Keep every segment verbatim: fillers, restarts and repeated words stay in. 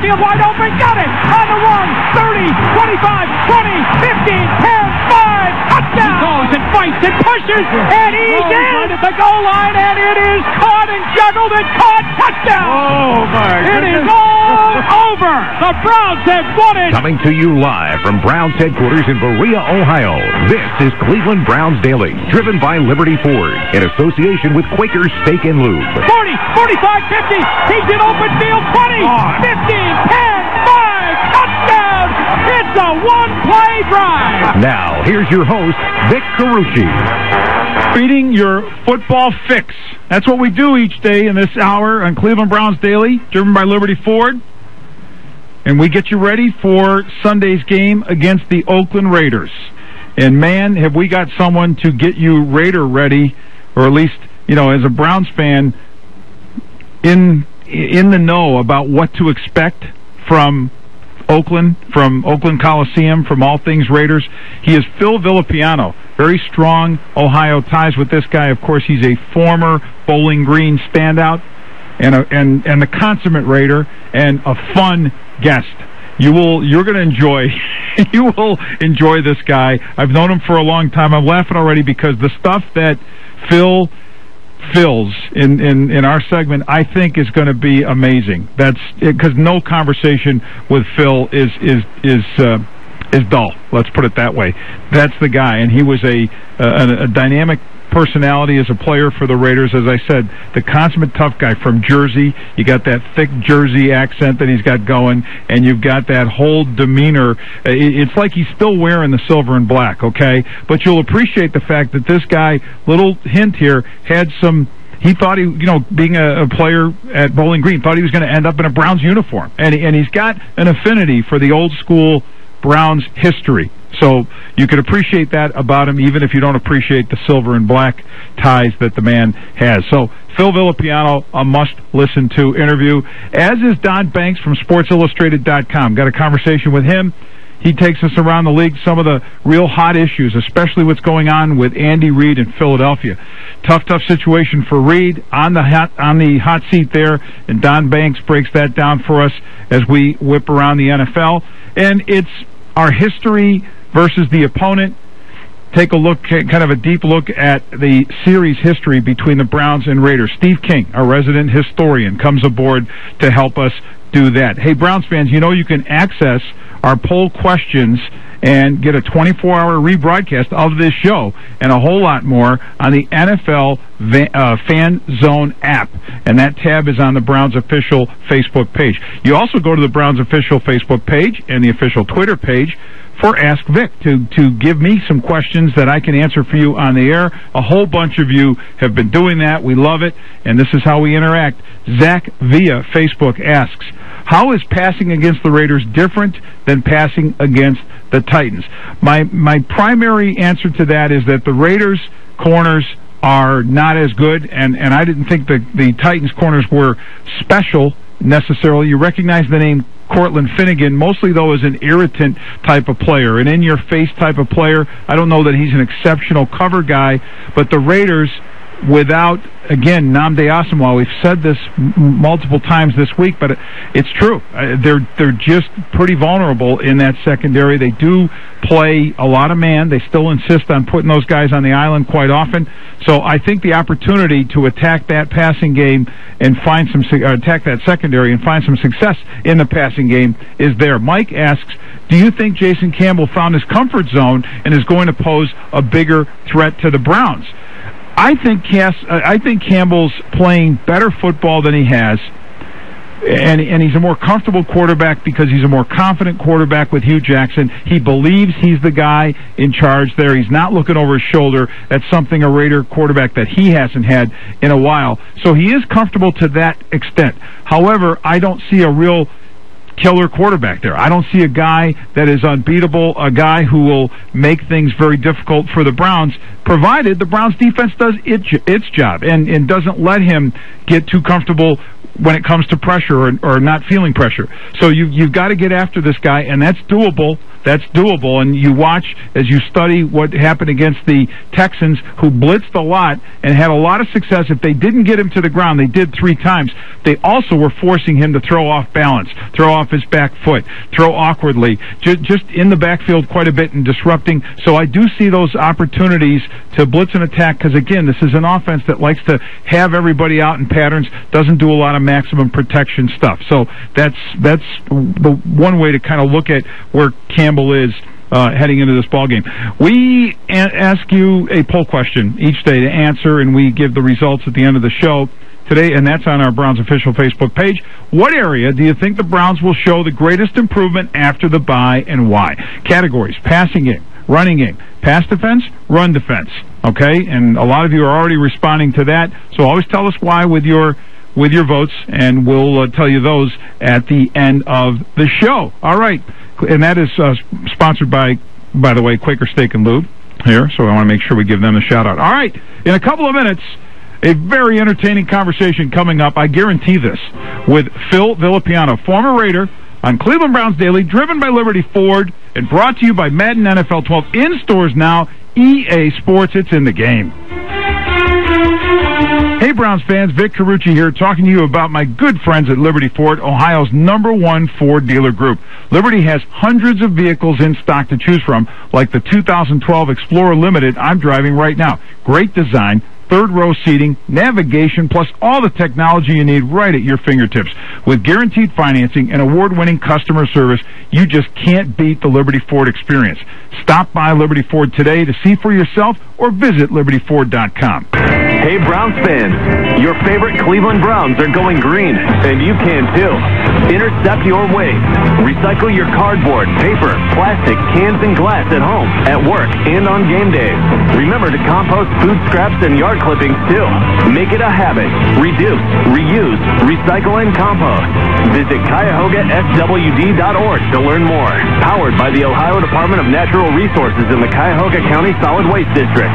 field wide open. Got it. On the one, thirty, twenty-five, twenty, fifteen, ten, five. Touchdown. He goes and fights and pushes, and he's in at the goal line, and it is caught and juggled and caught. Touchdown. Oh, my It goodness. is all over. The Browns have won it. Coming to you live from Browns headquarters in Berea, Ohio, this is Cleveland Browns Daily, driven by Liberty Ford, in association with Quaker Steak and Lube. forty, forty-five, fifty. He's in open field. twenty, fifteen, ten, five. Touchdown. It's a one-play drive. Now, here's your host, Vic Carucci. Feeding your football fix. That's what we do each day in this hour on Cleveland Browns Daily, driven by Liberty Ford. And we get you ready for Sunday's game against the Oakland Raiders. And, man, have we got someone to get you Raider ready, or at least, you know, as a Browns fan, in in the know about what to expect from Oakland, from Oakland Coliseum, from all things Raiders. He is Phil Villapiano. Very strong Ohio ties with this guy. Of course, he's a former Bowling Green standout and a, and and the consummate Raider and a fun guest. You will you're going to enjoy you will enjoy this guy. I've known him for a long time. I'm laughing already because the stuff that Phil fills in, in, in our segment, I think, is going to be amazing. That's because no conversation with Phil is is is uh, is dull. Let's put it that way. That's the guy, and he was a a, a dynamic personality as a player for the Raiders. As I said, the consummate tough guy from Jersey. You got that thick Jersey accent that he's got going, and you've got that whole demeanor. It's like he's still wearing the silver and black, okay? But you'll appreciate the fact that this guy, little hint here, had some... He thought he, you know, being a, a player at Bowling Green, thought he was going to end up in a Browns uniform. And, and he's got an affinity for the old school Browns history. So you could appreciate that about him, even if you don't appreciate the silver and black ties that the man has. So Phil Villapiano, a must-listen to interview, as is Don Banks from Sports Illustrated dot com. Got a conversation with him. He takes us around the league, some of the real hot issues, especially what's going on with Andy Reid in Philadelphia. Tough, tough situation for Reid on the hot, on the hot seat there, and Don Banks breaks that down for us as we whip around the N F L. And it's our history versus the opponent. Take a look, kind of a deep look at the series history between the Browns and Raiders. Steve King, our resident historian, comes aboard to help us do that. Hey, Browns fans, you know you can access our poll questions and get a twenty-four hour rebroadcast of this show and a whole lot more on the N F L uh, Fan Zone app. And that tab is on the Browns official Facebook page. You also go to the Browns official Facebook page and the official Twitter page for Ask Vic to, to give me some questions that I can answer for you on the air. A whole bunch of you have been doing that. We love it, and this is how we interact. Zach via Facebook asks, how is passing against the Raiders different than passing against the Titans? My my primary answer to that is that the Raiders' corners are not as good, and, and I didn't think the, the Titans' corners were special necessarily. You recognize the name Cortland Finnegan, mostly, though, as an irritant type of player, an in-your-face type of player. I don't know that he's an exceptional cover guy, but the Raiders, without, again, Nnamdi Asomugha, we've said this m- multiple times this week, but it, it's true. Uh, they're they're just pretty vulnerable in that secondary. They do play a lot of man. They still insist on putting those guys on the island quite often. So I think the opportunity to attack that passing game and find some uh, attack that secondary and find some success in the passing game is there. Mike asks, do you think Jason Campbell found his comfort zone and is going to pose a bigger threat to the Browns? I think Cass, I think Campbell's playing better football than he has, and and he's a more comfortable quarterback because he's a more confident quarterback with Hugh Jackson. He believes he's the guy in charge there. He's not looking over his shoulder at something a Raider quarterback that he hasn't had in a while. So he is comfortable to that extent. However, I don't see a real killer quarterback there. I don't see a guy that is unbeatable, a guy who will make things very difficult for the Browns, provided the Browns defense does its, its job and, and doesn't let him get too comfortable when it comes to pressure or, or not feeling pressure. So you, you've got to get after this guy, and that's doable. That's doable. And you watch as you study what happened against the Texans, who blitzed a lot and had a lot of success. If they didn't get him to the ground, they did three times. They also were forcing him to throw off balance, throw off his back foot, throw awkwardly, just, just in the backfield quite a bit and disrupting. So I do see those opportunities to blitz and attack, because, again, this is an offense that likes to have everybody out in patterns, doesn't do a lot of maximum protection stuff. So that's that's the one way to kind of look at where Campbell is uh, heading into this ballgame. We a- ask you a poll question each day to answer, and we give the results at the end of the show today, and that's on our Browns official Facebook page. What area do you think the Browns will show the greatest improvement after the bye, and why? Categories: passing game, running game, pass defense, run defense. Okay, and a lot of you are already responding to that, so always tell us why with your with your votes, and we'll uh, tell you those at the end of the show. All right, and that is uh, sponsored by, by the way, Quaker Steak and Lube here, so I want to make sure we give them a shout-out. All right, in a couple of minutes, a very entertaining conversation coming up, I guarantee this, with Phil Villapiano, former Raider, on Cleveland Browns Daily, driven by Liberty Ford, and brought to you by Madden N F L twelve, in stores now. E A Sports, it's in the game. Hey, Browns fans, Vic Carucci here, talking to you about my good friends at Liberty Ford, Ohio's number one Ford dealer group. Liberty has hundreds of vehicles in stock to choose from, like the two thousand twelve Explorer Limited I'm driving right now. Great design, third row seating, navigation, plus all the technology you need right at your fingertips. With guaranteed financing and award-winning customer service, you just can't beat the Liberty Ford experience. Stop by Liberty Ford today to see for yourself, or visit liberty ford dot com. Hey, Browns fans, your favorite Cleveland Browns are going green, and you can too. Intercept your waste. Recycle your cardboard, paper, plastic, cans, and glass at home, at work, and on game days. Remember to compost food scraps and yard clippings too. Make it a habit. Reduce, reuse, recycle, and compost. Visit Cuyahoga S W D dot org to learn more. Powered by the Ohio Department of Natural Resources in the Cuyahoga County Solid Waste District.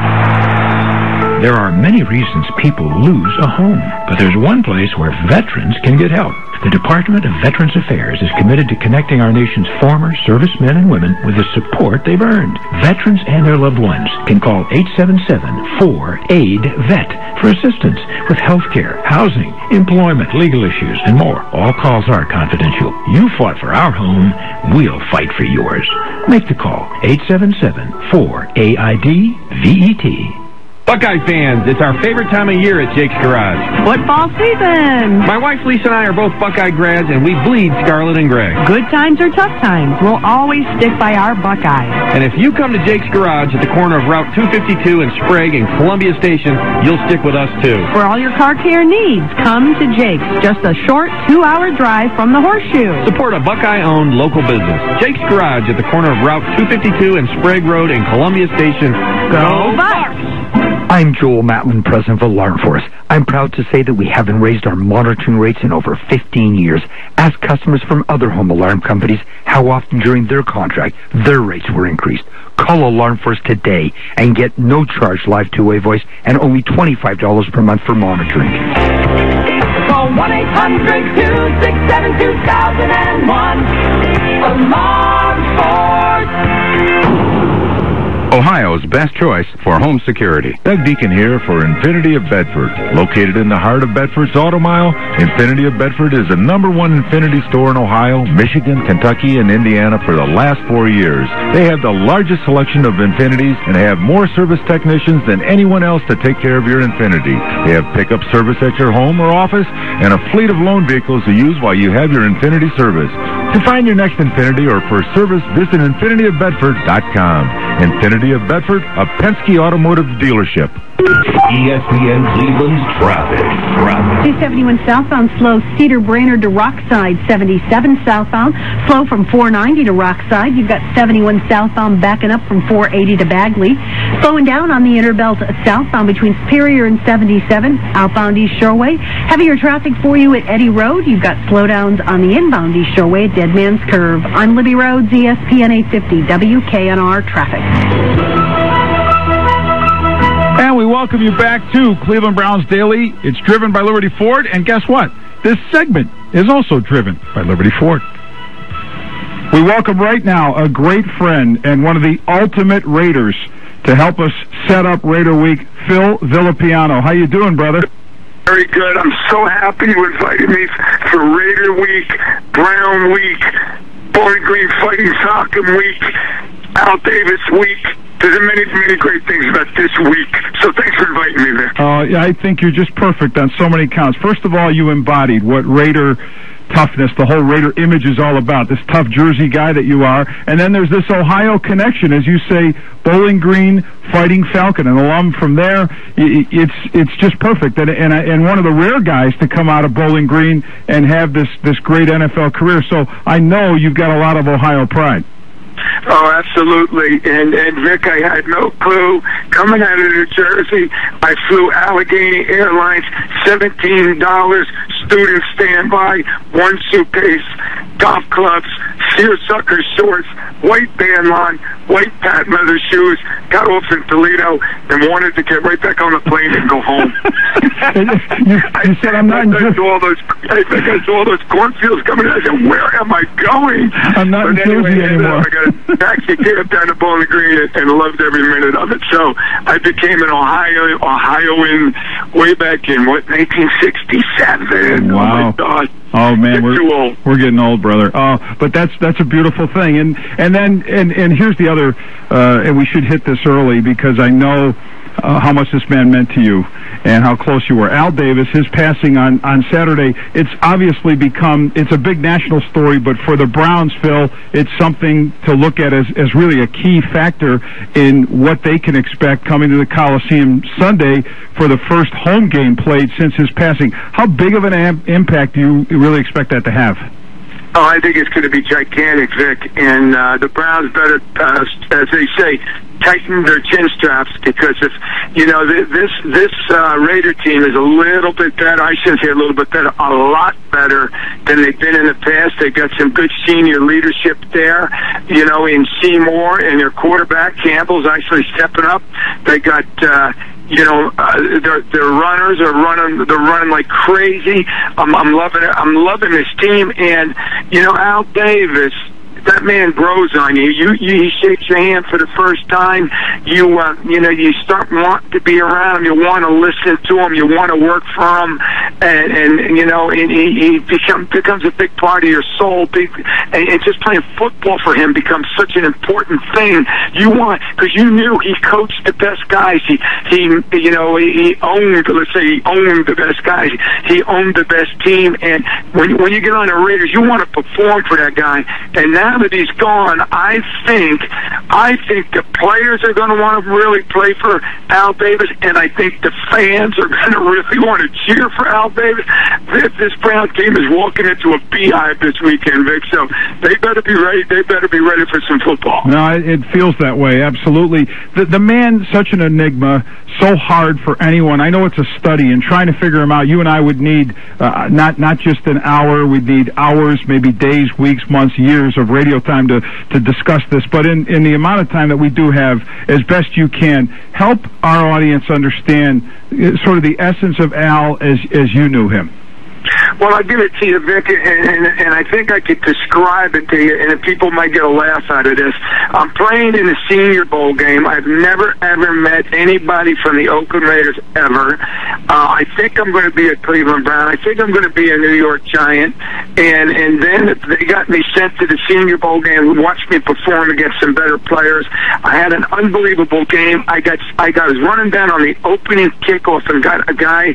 There are many reasons people lose a home, but there's one place where veterans can get help. The Department of Veterans Affairs is committed to connecting our nation's former servicemen and women with the support they've earned. Veterans and their loved ones can call eight seven seven, four, A I D, V E T for assistance with health care, housing, employment, legal issues, and more. All calls are confidential. You fought for our home, we'll fight for yours. Make the call, eight seven seven, four, A I D, V E T. Buckeye fans, it's our favorite time of year at Jake's Garage. Football season. My wife Lisa and I are both Buckeye grads, and we bleed scarlet and gray. Good times or tough times, we'll always stick by our Buckeyes. And if you come to Jake's Garage at the corner of Route two fifty-two and Sprague and Columbia Station, you'll stick with us too. For all your car care needs, come to Jake's. Just a short two-hour drive from the Horseshoe. Support a Buckeye-owned local business. Jake's Garage at the corner of Route two fifty-two and Sprague Road and Columbia Station. Go Bucks! I'm Joel Matlin, president of Alarm Force. I'm proud to say that we haven't raised our monitoring rates in over fifteen years. Ask customers from other home alarm companies how often during their contract their rates were increased. Call Alarm Force today and get no charge live two-way voice and only twenty-five dollars per month for monitoring. Call one eight hundred, two six seven, two thousand one. Alarm Force. Ohio's best choice for home security. Doug Deacon here for Infinity of Bedford. Located in the heart of Bedford's Auto Mile, Infinity of Bedford is the number one Infinity store in Ohio, Michigan, Kentucky, and Indiana for the last four years. They have the largest selection of Infinities and have more service technicians than anyone else to take care of your Infinity. They have pickup service at your home or office and a fleet of loan vehicles to use while you have your Infinity service. To find your next Infinity or for service, visit infinity of bedford dot com. Infinity of Bedford, a Penske Automotive dealership. E S P N Cleveland's traffic. Traffic. two seventy-one southbound slow Cedar Brainerd to Rockside, seventy-seven southbound slow from four ninety to Rockside. You've got seventy-one southbound backing up from four eighty to Bagley. Slowing down on the Interbelt southbound between Superior and seventy-seven, outbound East Shoreway. Heavier traffic for you at Eddy Road. You've got slowdowns on the inbound East Shoreway at Dead Man's Curve. I'm Libby Rhodes, E S P N eight fifty W K N R Traffic. And we welcome you back to Cleveland Browns Daily. It's driven by Liberty Ford, and guess what? This segment is also driven by Liberty Ford. We welcome right now a great friend and one of the ultimate Raiders to help us set up Raider Week, Phil Villapiano. How you doing, brother? Very good. I'm so happy you invited me for Raider Week, Brown Week, Bowling Green Fighting Falcon Week, Al Davis Week. There's many, many great things about this week. So thanks for inviting me there. Uh, yeah, I think you're just perfect on so many counts. First of all, you embodied what Raider toughness, the whole Raider image is all about, this tough Jersey guy that you are. And then there's this Ohio connection, as you say, Bowling Green, Fighting Falcon, an alum from there. It's it's just perfect. And and, I, and one of the rare guys to come out of Bowling Green and have this, this great N F L career. So I know you've got a lot of Ohio pride. Oh, absolutely. And, and Vic, I had no clue. Coming out of New Jersey, I flew Allegheny Airlines, seventeen dollars, student standby, one suitcase, golf clubs, seersucker shorts, white band lawn, white patent leather shoes, got off in Toledo, and wanted to get right back on the plane and go home. you, you said I'm not I, I saw all those, I think I saw all those cornfields coming in. I said, where am I going? I'm not but in Jersey anyway, anymore. I got a taxi cab down to Bowling Green and, and loved every minute of it. So I became an Ohio Ohioan way back in, what, nineteen sixty-seven. Wow. Oh, my God. Oh man, we're too old. We're getting old, brother. Uh, but that's that's a beautiful thing. And and then and and here's the other. Uh, and we should hit this early because I know uh, how much this man meant to you and how close you were. Al Davis, his passing on on Saturday. It's obviously become it's a big national story, but for the Browns, Phil, it's something to look at as as really a key factor in what they can expect coming to the Coliseum Sunday for the first home game played since his passing. How big of an am- impact do you really expect that to have? Oh, I think it's going to be gigantic, Vic. And uh, the Browns better, uh, as they say, tighten their chin straps because if you know th- this this uh, Raider team is a little bit better. I shouldn't say a little bit better, a lot better than they've been in the past. They've got some good senior leadership there. You know, in Seymour and their quarterback Campbell's actually stepping up. They got. Uh, You know, uh, their their runners are running. They're running like crazy. I'm, I'm loving it. I'm loving this team. And you know, Al Davis, that man grows on you. You, you he shakes your hand for the first time. You, uh, you know, you start wanting to be around him. You want to listen to him. You want to work for him, and and you know, and he, he become, becomes a big part of your soul. Big, and, and just playing football for him becomes such an important thing. You want because you knew he coached the best guys. He, he, you know, he, he owned. Let's say he owned the best guys. He owned the best team. And when when you get on the Raiders, you want to perform for that guy. And now Now that he's gone, I think I think the players are going to want to really play for Al Davis, and I think the fans are going to really want to cheer for Al Davis. This, this Brown team is walking into a beehive this weekend, Vic, so they better be ready. They better be ready for some football. No, it feels that way, absolutely. The, the man, such an enigma, so hard for anyone. I know it's a study, and trying to figure him out, you and I would need uh, not, not just an hour, we'd need hours, maybe days, weeks, months, years of radio time to, to discuss this, but in, in the amount of time that we do have, as best you can, help our audience understand sort of the essence of Al as, as you knew him. Well, I'll give it to you, Vic, and, and, and I think I could describe it to you, and people might get a laugh out of this. I'm playing in a Senior Bowl game. I've never, ever met anybody from the Oakland Raiders ever. Uh, I think I'm going to be a Cleveland Brown. I think I'm going to be a New York Giant. And and then they got me sent to the Senior Bowl game and watched me perform against some better players. I had an unbelievable game. I got I got was running down on the opening kickoff and got a guy's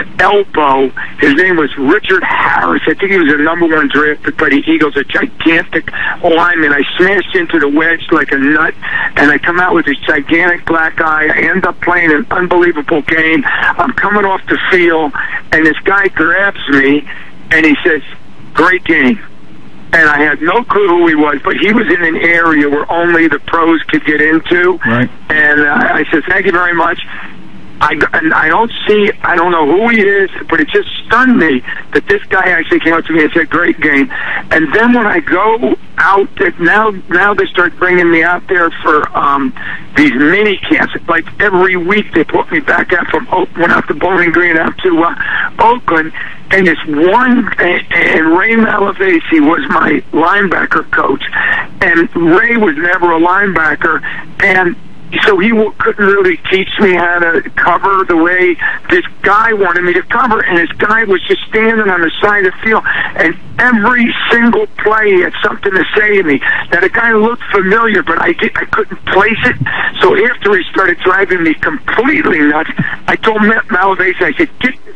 elbow. His name was Richard Harris. I think he was the number one drafted by the Eagles, a gigantic lineman. I smashed into the wedge like a nut, and I come out with this gigantic black eye. I end up playing an unbelievable game. I'm coming off the field, and this guy grabs me, and he says, "Great game." And I had no clue who he was, but he was in an area where only the pros could get into. Right. And uh, I said, "Thank you very much." I, and I don't see, I don't know who he is, but it just stunned me that this guy actually came up to me and said, great game. And then when I go out, now now they start bringing me out there for um, these mini camps. Like every week they put me back out from, went out to Bowling Green out to uh, Oakland. And this one, and, and Ray Malavasi was my linebacker coach. And Ray was never a linebacker. And so he w- couldn't really teach me how to cover the way this guy wanted me to cover, and this guy was just standing on the side of the field, and every single play he had something to say to me. Now, the guy looked familiar, but I, did, I couldn't place it. So after he started driving me completely nuts, I told Malavasi, I said, get this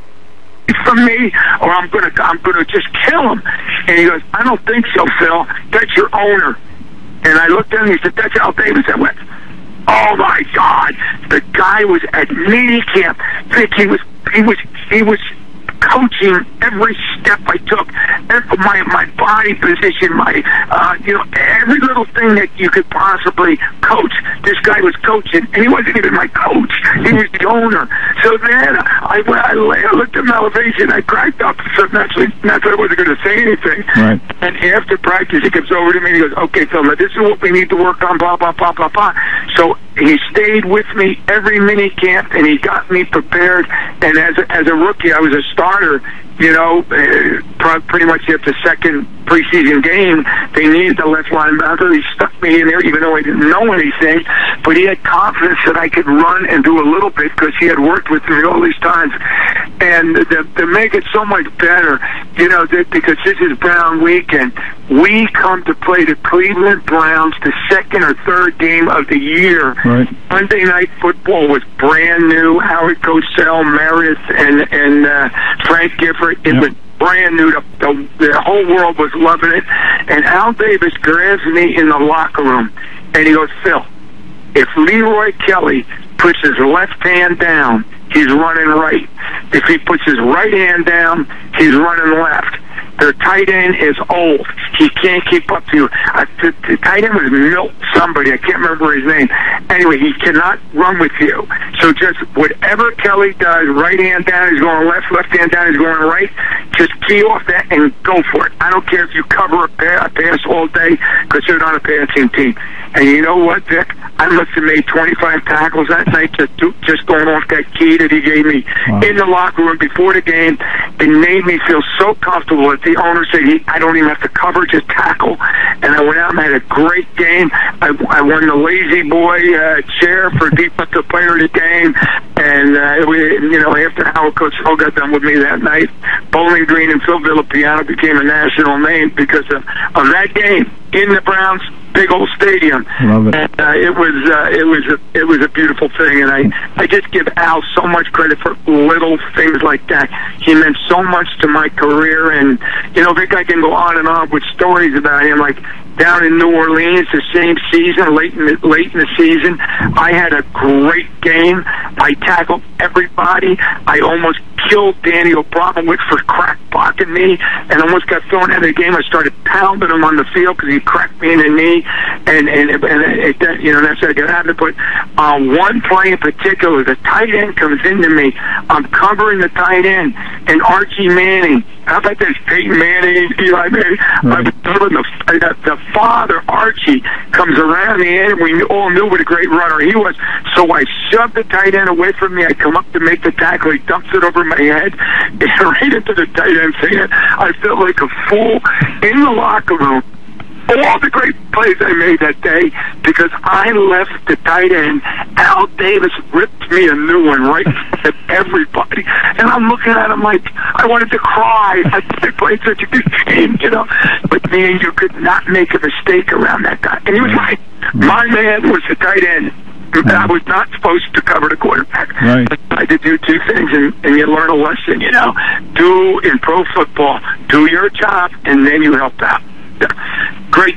from me, or I'm gonna, I'm gonna just kill him. And he goes, I don't think so, Phil. That's your owner. And I looked at him and he said, that's Al Davis. I went, oh my God! The guy was at minicamp. Vic, he was, he was, he was coaching every step I took, every, my my body position, my uh, you know, every little thing that you could possibly coach. This guy was coaching, and he wasn't even my coach. He was the owner. So then I went, I, I looked at Malavasi, I cracked up. So naturally, naturally, I wasn't going to say anything. Right. And after practice, he comes over to me and he goes, "Okay, Phil, now this is what we need to work on." Blah blah blah blah blah. So he stayed with me every mini camp, and he got me prepared. And as a, as a rookie, I was a starter. You know, uh, pretty much at the second preseason game, they needed the left linebacker. He stuck me in there, even though I didn't know anything. But he had confidence that I could run and do a little bit because he had worked with me all these times. And to, to make it so much better, you know, that, because this is Brown weekend, we come to play the Cleveland Browns, the second or third game of the year. Right. Monday Night Football was brand new. Howard Cosell, Meredith, and and uh, Frank Gifford. It yep. was brand new. The, the, the whole world was loving it. And Al Davis grabs me in the locker room, and he goes, "Phil, if Leroy Kelly puts his left hand down, he's running right. If he puts his right hand down, he's running left. Their tight end is old. He can't keep up to you." Uh, the, the tight end was Milt somebody. I can't remember his name. Anyway, he cannot run with you. So just whatever Kelly does, right hand down, he's going left, left hand down, he's going right. Just key off that and go for it. I don't care if you cover a pass all day because you're not a passing team. And you know what, Vic? I must have made twenty-five tackles that night just, just going off that key that he gave me wow. in the locker room before the game. It made me feel so comfortable that the owner said, he, I don't even have to cover, just tackle. And I went out and had a great game. I, I won the Lazy Boy uh, chair for defensive player of the game. And, uh, we, you know, after Howard Cosell got done with me that night, Bowling Green and Phil Villapiano became a national name because of, of that game in the Browns' big old stadium. Love it. And, uh, it was uh, it was a, it was a beautiful thing, and I I just give Al so much credit for little things like that. He meant so much to my career, and you know, Vic, I can go on and on with stories about him, like down in New Orleans, the same season, late in the, late in the season, I had a great game. I tackled everybody. I almost killed Danny Abramovich for crack blocking me, and almost got thrown out of the game. I started pounding him on the field because he cracked me in the knee, and and, and it, it, you know, that's how I got out of it. But uh, one play in particular, the tight end comes into me. I'm covering the tight end, and Archie Manning. How about this? Peyton Manning, Eli Manning. Right. I was the, the, the father, Archie, comes around the end, and we all knew what a great runner he was. So I shoved the tight end away from me. I come up to make the tackle. He dumps it over my head, and right into the tight end fan. I felt like a fool in the locker room. All the great plays I made that day because I left the tight end. Al Davis ripped me a new one right in front of everybody. And I'm looking at him like I wanted to cry. I played such a good game, you know. But man, you could not make a mistake around that guy. And he was right. My man was the tight end. I was not supposed to cover the quarterback. Right. I had to do two things, and, and you learn a lesson, you know. Do, in pro football, do your job, and then you help out. Great team.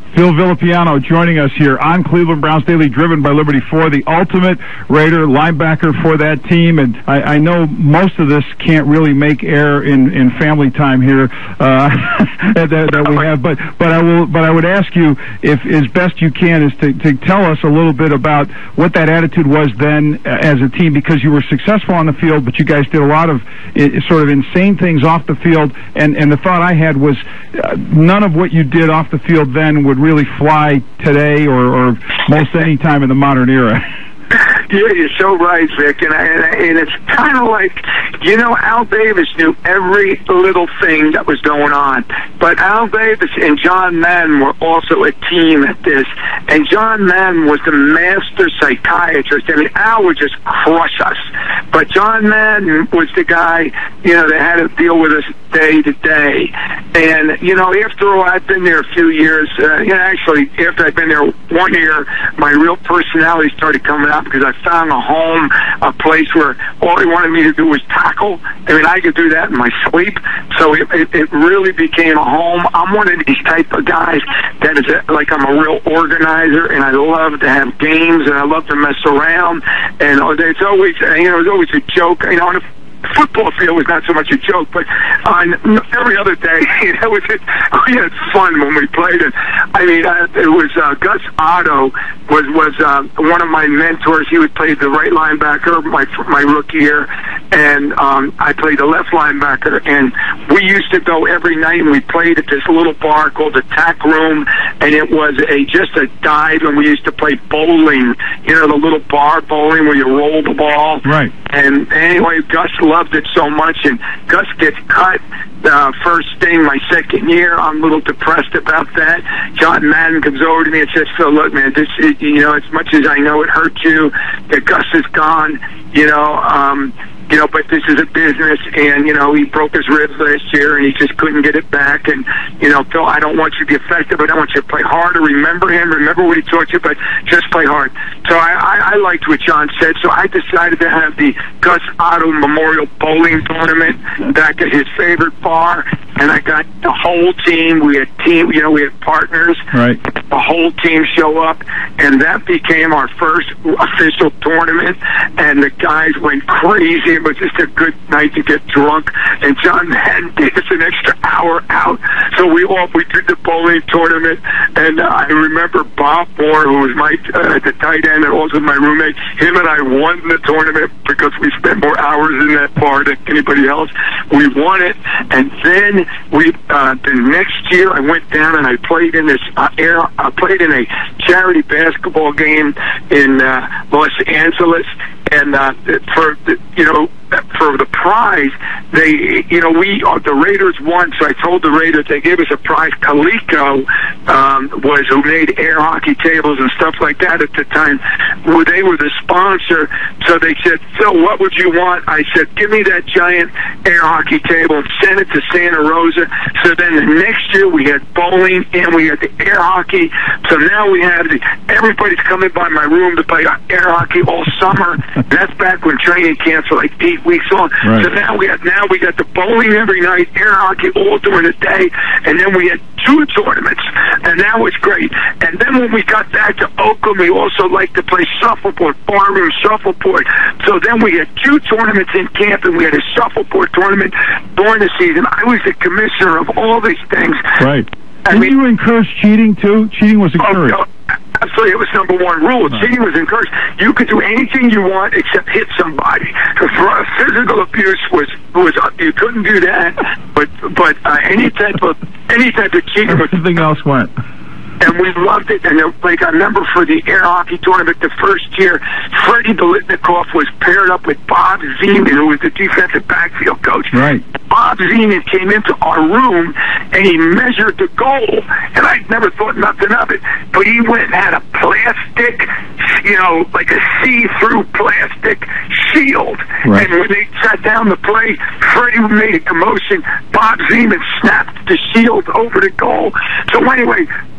Phil Villapiano joining us here on Cleveland Browns Daily, driven by Liberty four, the ultimate Raider linebacker for that team. And I, I know most of this can't really make air in, in family time here uh, that, that we have, but but I will. But I would ask you, if as best you can, is to, to tell us a little bit about what that attitude was then as a team, because you were successful on the field, but you guys did a lot of uh, sort of insane things off the field. And and the thought I had was uh, none of what you did off the field then would really fly today or, or most any time in the modern era. Yeah, you're so right, Vic, and, I, and it's kind of like, you know, Al Davis knew every little thing that was going on, but Al Davis and John Madden were also a team at this, and John Madden was the master psychiatrist. I mean, Al would just crush us, but John Madden was the guy, you know, that had to deal with us day to day, and, you know, after all, I've been there a few years, uh, you know, actually, after I'd been there one year, my real personality started coming out because I found a home, a place where all he wanted me to do was tackle. I mean, I could do that in my sleep. So it, it, it really became a home. I'm one of these type of guys that is a, like I'm a real organizer, and I love to have games, and I love to mess around. And it's always, you know, it's always a joke. You know, and if football field was not so much a joke, but on every other day, you know, it was, we had fun when we played it. I mean, uh, it was uh, Gus Otto was was uh, one of my mentors. He would play the right linebacker my my rookie year, and um, I played the left linebacker. And we used to go every night, and we played at this little bar called the Tack Room, and it was a just a dive, and we used to play bowling. You know, the little bar bowling where you roll the ball. Right. And anyway, Gus loved it so much, and Gus gets cut uh, first thing my second year. I'm a little depressed about that. John Madden comes over to me and says, "Phil, look, man, this is, you know, as much as I know it hurt you that Gus is gone, you know, um, you know, but this is a business, and, you know, he broke his ribs last year, and he just couldn't get it back, and, you know, Phil, I don't want you to be effective, but I want you to play hard, to remember him, remember what he taught you, but just play hard." So I, I, I liked what John said, so I decided to have the Gus Otto Memorial Bowling Tournament back at his favorite bar, and I got the whole team. We had team, you know, we had partners. Right. The whole team show up, and that became our first official tournament, and the guys went crazy. It was just a good night to get drunk, and John Madden gave us an extra hour out, so we all we did the bowling tournament, and uh, I remember Bob Moore, who was my uh, the tight end and also my roommate. Him and I won the tournament because we spent more hours in that bar than anybody else. We won it, and then we uh, the next year I went down and I played in this uh, air. I played in a charity basketball game in uh, Los Angeles, and uh, for the, you know. For the prize, they, you know, we, uh, the Raiders won, so I told the Raiders, they gave us a prize. Coleco um, was, who made air hockey tables and stuff like that at the time, where they were the sponsor, so they said, "Phil, what would you want?" I said, "Give me that giant air hockey table and send it to Santa Rosa." So then the next year we had bowling and we had the air hockey, so now we have the, everybody's coming by my room to play air hockey all summer. That's back when training camps were like eight weeks on. Right. So now we have now we got the bowling every night, air hockey all during the day, and then we had two tournaments, and that was great. And then when we got back to Oakland, we also liked to play shuffleboard, barroom shuffleboard. So then we had two tournaments in camp, and we had a shuffleboard tournament during the season. I was the commissioner of all these things. Right. I Didn't mean, you encourage cheating too? Cheating was encouraged. Oh, oh, absolutely, it was number one rule. Right. Cheating was encouraged. You could do anything you want except hit somebody. For physical abuse was was uh, you couldn't do that. But but uh, any type of any type of cheating, everything else went. And we loved it. And, like, I remember for the air hockey tournament the first year, Freddie Bolitnikoff was paired up with Bob Zeman, who was the defensive backfield coach. Right. Bob Zeman came into our room, and he measured the goal. And I never thought nothing of it. But he went and had a plastic, you know, like a see-through plastic shield. Right. And when they sat down to play, Freddie made a commotion. Bob Zeman snapped the shield over the goal. So anyway,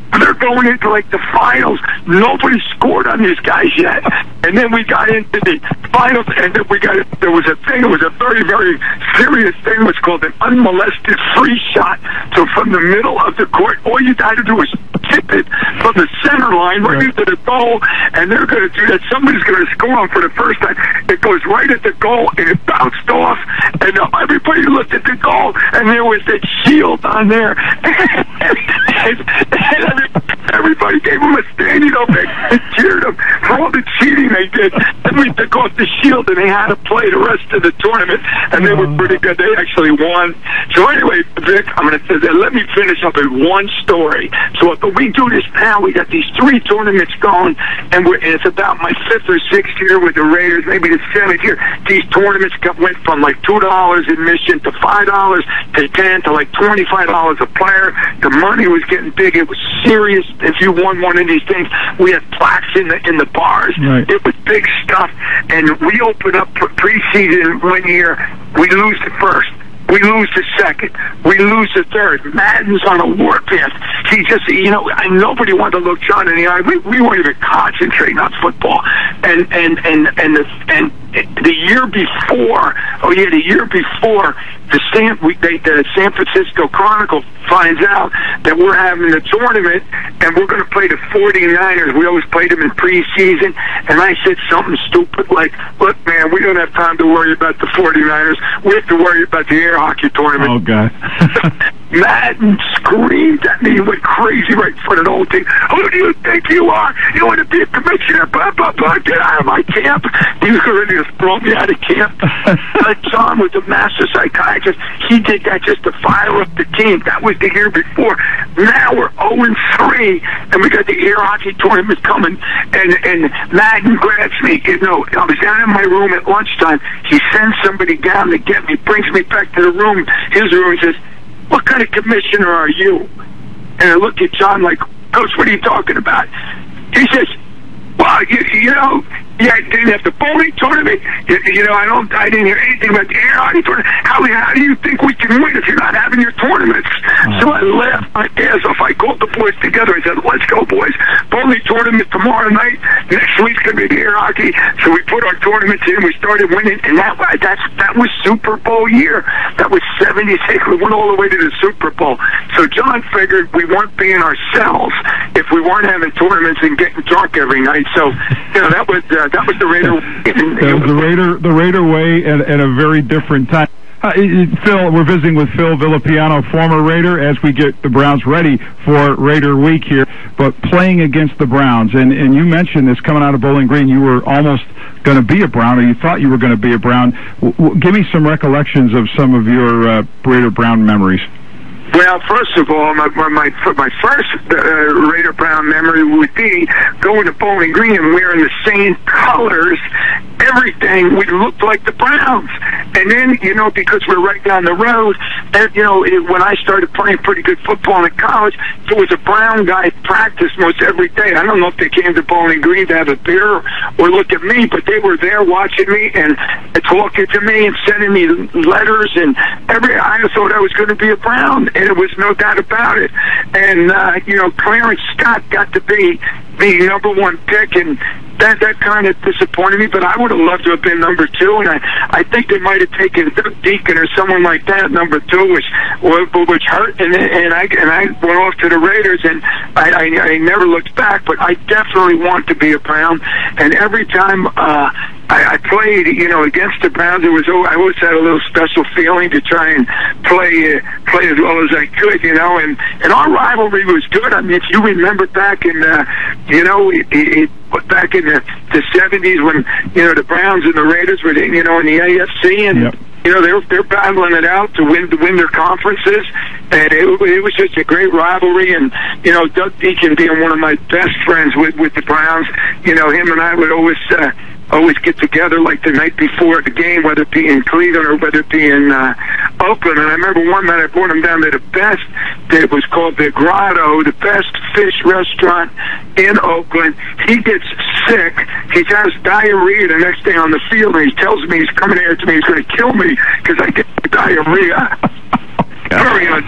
They're going into like the finals. Nobody scored on these guys yet. And then we got into the finals, and then we got there was a thing. It was a very, very serious thing. It was called an unmolested free shot. So from the middle of the court, all you got to do is tip it from the center line right into the goal, and they're going to do that. Somebody's going to score on for the first time. It goes right at the goal, and it bounced off, and everybody looked at the goal, and there was that shield on there. and, and everybody gave him a standing ovation and cheered him for all the cheating they did. Then we took off the shield, and they had to play the rest of the tournament, and they were pretty good. They actually won. So anyway, Vic, I'm going to let me finish up with one story. So if we do this now, we got these three tournaments going, and, we're, and it's about my fifth or sixth year with the Raiders, maybe the seventh year. These tournaments got, went from like two dollars admission to five dollars to ten to like twenty-five dollars a player. The money was getting big. It was serious. If you won one of these things, we had plaques in the in the bars. Right. It was big stuff. And we opened up preseason one year. We lose the first. We lose the second. We lose the third. Madden's on a warpath. He just, you know, and nobody wanted to look John in the eye. We, we weren't even concentrating on football. And and and and the and the year before, oh yeah, the year before, the San we, they, the San Francisco Chronicle finds out that we're having the tournament and we're going to play the forty-niners. We always played them in preseason, and I said something stupid like, "Look, man, we don't have time to worry about the forty-niners. We have to worry about the air hockey tournament." Oh, God. Madden screamed at me. He went crazy right in front of the whole team. "Who do you think you are? You want to be a commissioner? Blah, blah, blah. Get out of my camp." He was ready to throw me out of camp. uh, John was a master psychiatrist. He did that just to fire up the team. That was the year before. Now we're oh and three, and we got the air hockey tournament coming, and, and Madden grabs me. You know, I was down in my room at lunchtime. He sends somebody down to get me, brings me back to the room, his room, and says, "What kind of commissioner are you?" And I look at John like, "Coach, what are you talking about?" He says, "Well, you, you know, yeah, I didn't have the bowling tournament. You, you know, I don't, I didn't hear anything about the air hockey tournament. How, how do you think we can win if you're not having your tournaments?" Oh. So I laughed my ass off. I called the boys together. I said, "Let's go, boys. Bowling tournament tomorrow night. Next week's gonna be the air hockey." So we put our tournaments in. We started winning, and that that's that was Super Bowl year. That was seventy-six. We went all the way to the Super Bowl. So John figured we weren't being ourselves if we weren't having tournaments and getting drunk every night. So, you know, that was uh, that was the Raider way. That was the Raider the Raider way at, at a very different time. Uh, Phil, we're visiting with Phil Villapiano, former Raider, as we get the Browns ready for Raider Week here. But playing against the Browns, and, and you mentioned this coming out of Bowling Green, you were almost going to be a Brown, or you thought you were going to be a Brown. W- w- give me some recollections of some of your uh, Raider Brown memories. Well, first of all, my my my, my first uh, Raider Brown memory would be going to Bowling Green and wearing the same colors, everything. We looked like the Browns. And then, you know, because we're right down the road, and, you know, it, when I started playing pretty good football in college, there was a Brown guy practice most every day. I don't know if they came to Bowling Green to have a beer or look at me, but they were there watching me and talking to me and sending me letters, and every I thought I was going to be a Brown. And it was no doubt about it. And, uh, you know, Clarence Scott got to be the number one pick, and that that kind of disappointed me, but I would have loved to have been number two, and I, I think they might have taken Deacon or someone like that, number two, which which hurt, and and I and I went off to the Raiders, and I, I, I never looked back, but I definitely want to be a Brown, and every time uh, I, I played, you know, against the Browns, it was I always had a little special feeling to try and play uh, play as well as I could, you know, and, and our rivalry was good. I mean, if you remember back in, uh, you know, it, it, back in the, the seventies when, you know, the Browns and the Raiders were, you know, in the A F C, and, yep. you know, they're, they're battling it out to win to win their conferences, and it, it was just a great rivalry, and, you know, Doug Deacon being one of my best friends with, with the Browns, you know, him and I would always, uh, always get together like the night before the game, whether it be in Cleveland or whether it be in uh, Oakland. And I remember one night I brought him down to the best, that was called the Grotto, the best fish restaurant in Oakland. He gets sick. He has diarrhea the next day on the field, and he tells me he's coming here to me, he's going to kill me because I get diarrhea. Very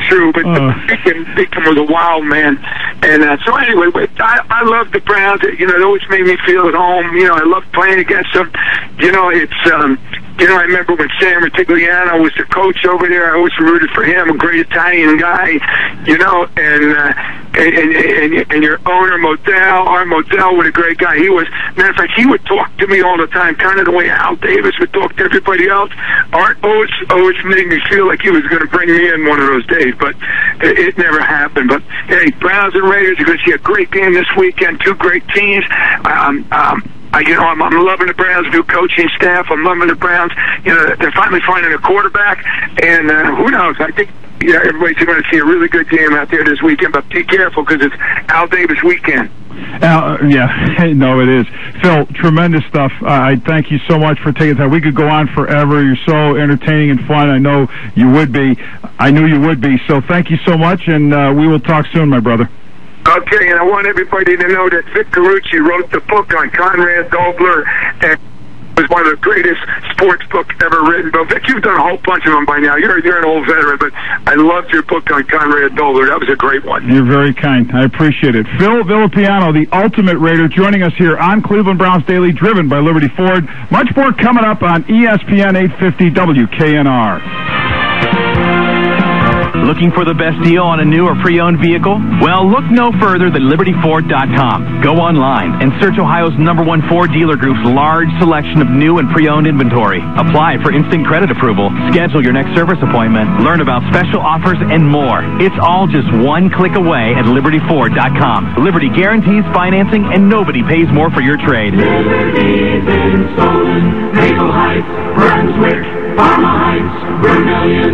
true. But Uh. Beacon, Beacon was a wild man. And uh, so anyway, but I, I love the Browns. You know, it always made me feel at home. You know, I love playing against them. You know, it's, um, you know, I remember when Sam Ritigliano was the coach over there. I always rooted for him, a great Italian guy, you know, and, uh, and, and, and, and your owner, Modell, our Modell, was a great guy. He was, matter of fact, he would talk to me all the time, kind of the way Al Davis would talk to everybody else. Art always, always made me feel like he was going to bring me in one of those days, but it, it never happened. But, hey, Browns and Raiders are going to see a great game this weekend, two great teams. Um, um, I, you know, I'm, I'm loving the Browns' new coaching staff. I'm loving the Browns. You know, they're finally finding a quarterback, and uh, who knows? I think yeah, everybody's going to see a really good game out there this weekend. But be careful because it's Al Davis weekend. Uh, yeah, no, it is. Phil, tremendous stuff. Uh, I thank you so much for taking time. We could go on forever. You're so entertaining and fun. I know you would be. I knew you would be. So thank you so much, and uh, we will talk soon, my brother. Okay, and I want everybody to know that Vic Carucci wrote the book on Conrad Dobler, and it was one of the greatest sports books ever written. But Vic, you've done a whole bunch of them by now. You're, you're an old veteran, but I loved your book on Conrad Dobler. That was a great one. You're very kind. I appreciate it. Phil Villapiano, the ultimate Raider, joining us here on Cleveland Browns Daily, driven by Liberty Ford. Much more coming up on E S P N eight fifty W K N R. Looking for the best deal on a new or pre-owned vehicle? Well, look no further than Liberty Ford dot com. Go online and search Ohio's number one Ford dealer group's large selection of new and pre-owned inventory. Apply for instant credit approval, schedule your next service appointment, learn about special offers, and more. It's all just one click away at Liberty Ford dot com. Liberty guarantees financing, and nobody pays more for your trade. Liberty's in Solon, Maple Heights, Brunswick, Parma Heights, Vermillion,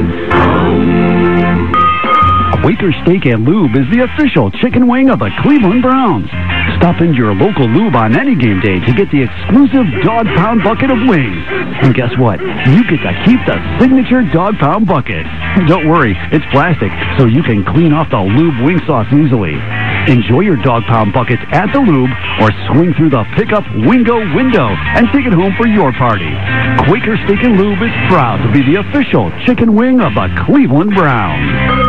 Rome. Quaker Steak and Lube is the official chicken wing of the Cleveland Browns. Stop into your local lube on any game day to get the exclusive dog pound bucket of wings. And guess what? You get to keep the signature dog pound bucket. Don't worry, it's plastic, so you can clean off the lube wing sauce easily. Enjoy your dog pound buckets at the lube or swing through the pickup Wingo window and take it home for your party. Quaker Steak and Lube is proud to be the official chicken wing of the Cleveland Browns.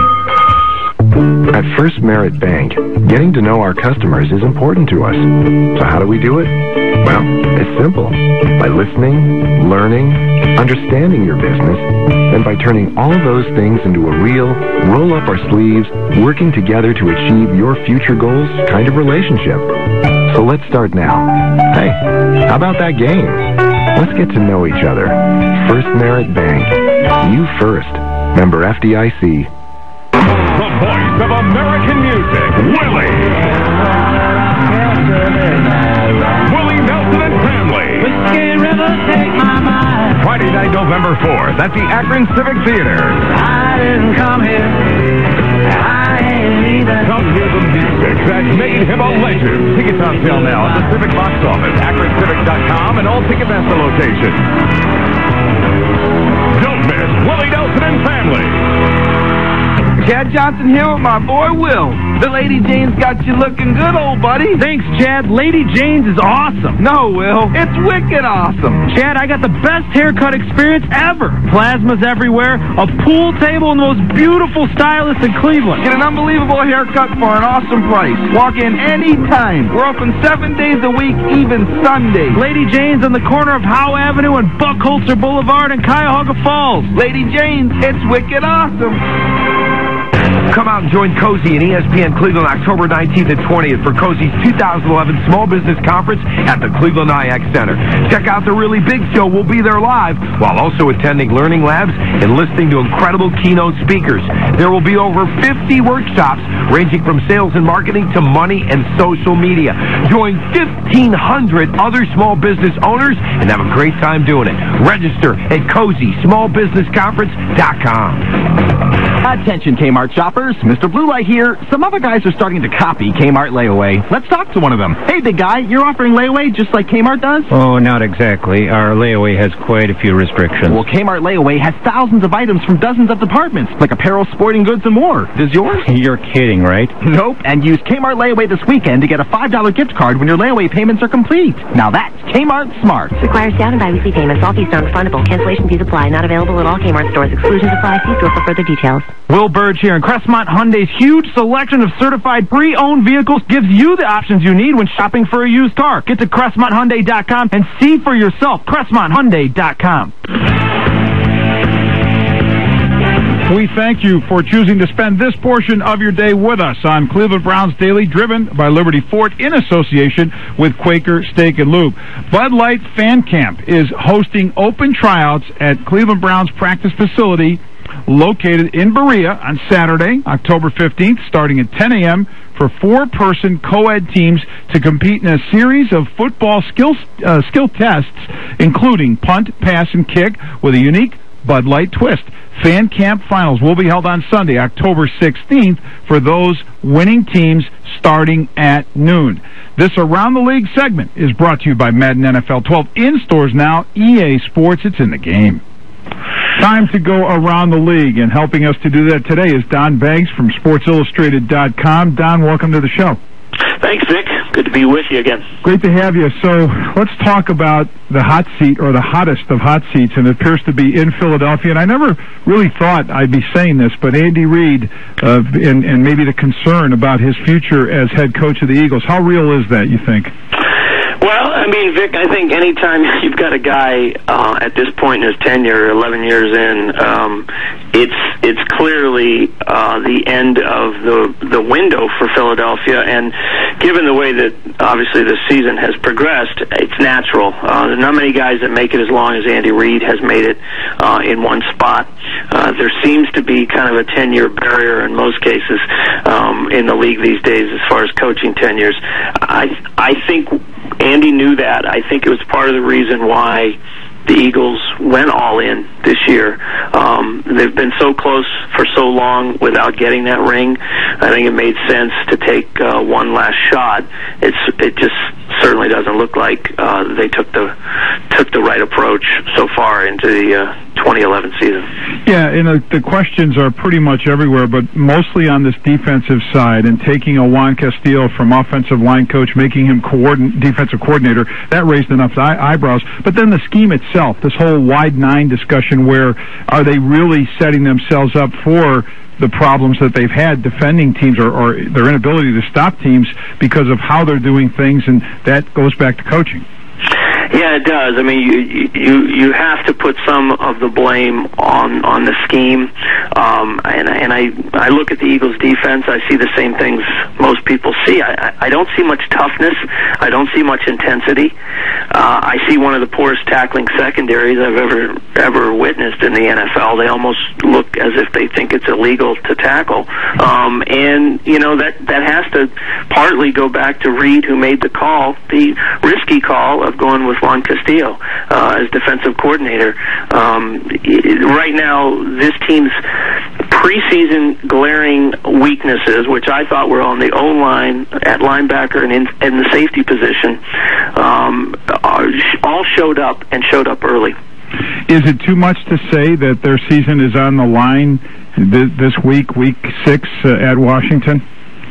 At First Merit Bank, getting to know our customers is important to us. So how do we do it? Well, it's simple. By listening, learning, understanding your business, and by turning all those things into a real, roll up our sleeves, working together to achieve your future goals kind of relationship. So let's start now. Hey, how about that game? Let's get to know each other. First Merit Bank. You first. Member F D I C. The voice of American music, Willie. Willie Nelson and family. Whiskey River, take my mind. Friday night, November fourth, at the Akron Civic Theater. I didn't come here. I ain't even. Come hear the music that made him a legend. Tickets on sale now at the Civic box office, akron civic dot com, and all Ticketmaster locations. Don't miss Willie Nelson and family. Chad Johnson here with my boy Will. The Lady Jane's got you looking good, old buddy. Thanks, Chad. Lady Jane's is awesome. No, Will. It's wicked awesome. Chad, I got the best haircut experience ever. Plasmas everywhere, a pool table, and the most beautiful stylist in Cleveland. Get an unbelievable haircut for an awesome price. Walk in anytime. We're open seven days a week, even Sundays. Lady Jane's on the corner of Howe Avenue and Buckholzer Boulevard in Cuyahoga Falls. Lady Jane's, it's wicked awesome. Come out and join Cozy and E S P N Cleveland October nineteenth and twentieth for Cozy's two thousand eleven Small Business Conference at the Cleveland I A C Center. Check out the Really Big Show. We'll be there live while also attending learning labs and listening to incredible keynote speakers. There will be over fifty workshops ranging from sales and marketing to money and social media. Join fifteen hundred other small business owners and have a great time doing it. Register at cozy small business conference dot com. Attention Kmart shoppers, Mister Blue Light here. Some other guys are starting to copy Kmart Layaway. Let's talk to one of them. Hey big guy, you're offering layaway just like Kmart does? Oh, not exactly. Our layaway has quite a few restrictions. Well, Kmart Layaway has thousands of items from dozens of departments, like apparel, sporting goods, and more. Does yours? You're kidding, right? Nope. And use Kmart Layaway this weekend to get a five dollar gift card when your layaway payments are complete. Now that's Kmart Smart. Requires down and bi-weekly payments. All fees non-refundable. Cancellation fees apply. Not available at all Kmart stores. Exclusions apply. See store for further details. Will Burge here, and Crestmont Hyundai's huge selection of certified pre-owned vehicles gives you the options you need when shopping for a used car. Get to Crestmont Hyundai dot com and see for yourself. Crestmont Hyundai dot com. We thank you for choosing to spend this portion of your day with us on Cleveland Browns Daily, driven by Liberty Ford in association with Quaker Steak and Lube. Bud Light Fan Camp is hosting open tryouts at Cleveland Browns practice facility located in Berea on Saturday, October fifteenth, starting at ten a.m. for four-person co-ed teams to compete in a series of football skill, uh, skill tests, including punt, pass, and kick, with a unique Bud Light twist. Fan Camp Finals will be held on Sunday, October sixteenth, for those winning teams starting at noon. This Around the League segment is brought to you by Madden N F L twelve, in stores now. E A Sports, it's in the game. Time to go around the league, and helping us to do that today is Don Banks from Sports Illustrated dot com. Don, welcome to the show. Thanks, Vic. Good to be with you again. Great to have you. So let's talk about the hot seat, or the hottest of hot seats, and it appears to be in Philadelphia. And I never really thought I'd be saying this, but Andy Reid, uh, and, and maybe the concern about his future as head coach of the Eagles. How real is that, you think? Well, I mean, Vic, I think anytime you've got a guy uh, at this point in his tenure, eleven years in, um, it's it's clearly uh, the end of the the window for Philadelphia. And given the way that obviously the season has progressed, it's natural. Uh, there's not many guys that make it as long as Andy Reid has made it uh, in one spot. Uh, there seems to be kind of a ten-year barrier in most cases um, in the league these days as far as coaching tenures. I I think Andy knew that. I think it was part of the reason why the Eagles went all in this year. Um, they've been so close for so long without getting that ring. I think it made sense to take uh, one last shot. It's it just certainly doesn't look like uh, they took the took the right approach so far into the uh, twenty eleven season. Yeah, and uh, the questions are pretty much everywhere, but mostly on this defensive side, and taking a Juan Castillo from offensive line coach, making him coordin- defensive coordinator, that raised enough eye- eyebrows. But then the scheme itself, this whole wide nine discussion, where are they really setting themselves up for the problems that they've had defending teams, or, or their inability to stop teams because of how they're doing things, and that goes back to coaching. Yeah, it does. I mean, you you you have to put some of the blame on on the scheme, um, and and I I look at the Eagles' defense. I see the same things most people see. I I don't see much toughness. I don't see much intensity. Uh, I see one of the poorest tackling secondaries I've ever ever witnessed in the N F L. They almost look as if they think it's illegal to tackle, um, and you know that that has to partly go back to Reid, who made the call, the risky call of going with Juan Castillo uh, as defensive coordinator. Um, right now, this team's preseason glaring weaknesses, which I thought were on the O-line, at linebacker, and in, in the safety position, um, are, all showed up and showed up early. Is it too much to say that their season is on the line th- this week, week six, uh, at Washington?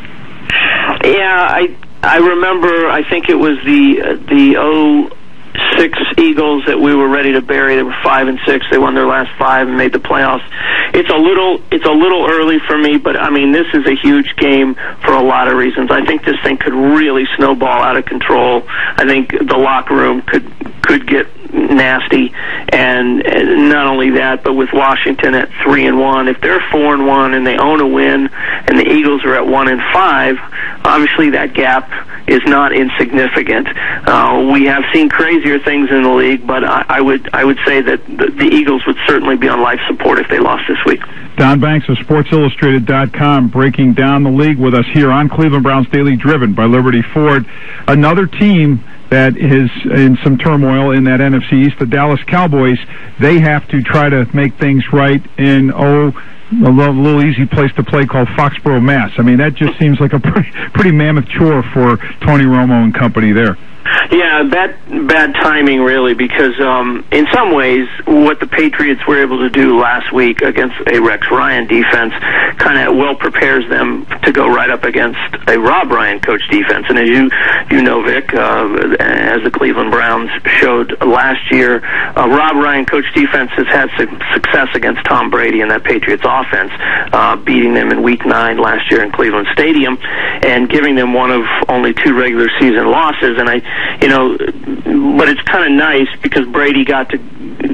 Yeah, I I remember, I think it was the uh, the oh six Eagles that we were ready to bury. They were five and six. They won their last five and made the playoffs. It's a little it's a little early for me, but I mean, this is a huge game for a lot of reasons. I think this thing could really snowball out of control. I think the locker room could could get nasty, and, and not only that, but with Washington at three and one, if they're four and one and they own a win, and the Eagles are at one and five, obviously that gap is not insignificant. Uh, we have seen crazier things in the league, but I, I would I would say that the, the Eagles would certainly be on life support if they lost this week. Don Banks of Sports Illustrated dot com breaking down the league with us here on Cleveland Browns Daily, driven by Liberty Ford. Another team that is in some turmoil in that N F C East, the Dallas Cowboys. They have to try to make things right in, oh, a little, little easy place to play called Foxborough, Mass. I mean, that just seems like a pretty, pretty mammoth chore for Tony Romo and company there. Yeah, bad bad timing, really, because um, in some ways, what the Patriots were able to do last week against a Rex Ryan defense kind of well prepares them to go right up against a Rob Ryan coach defense. And as you you know, Vic, uh, as the Cleveland Browns showed last year, uh, Rob Ryan coach defense has had su- success against Tom Brady and that Patriots offense, uh, beating them in Week nine last year in Cleveland Stadium and giving them one of only two regular season losses. And I, you know, but it's kind of nice because Brady got to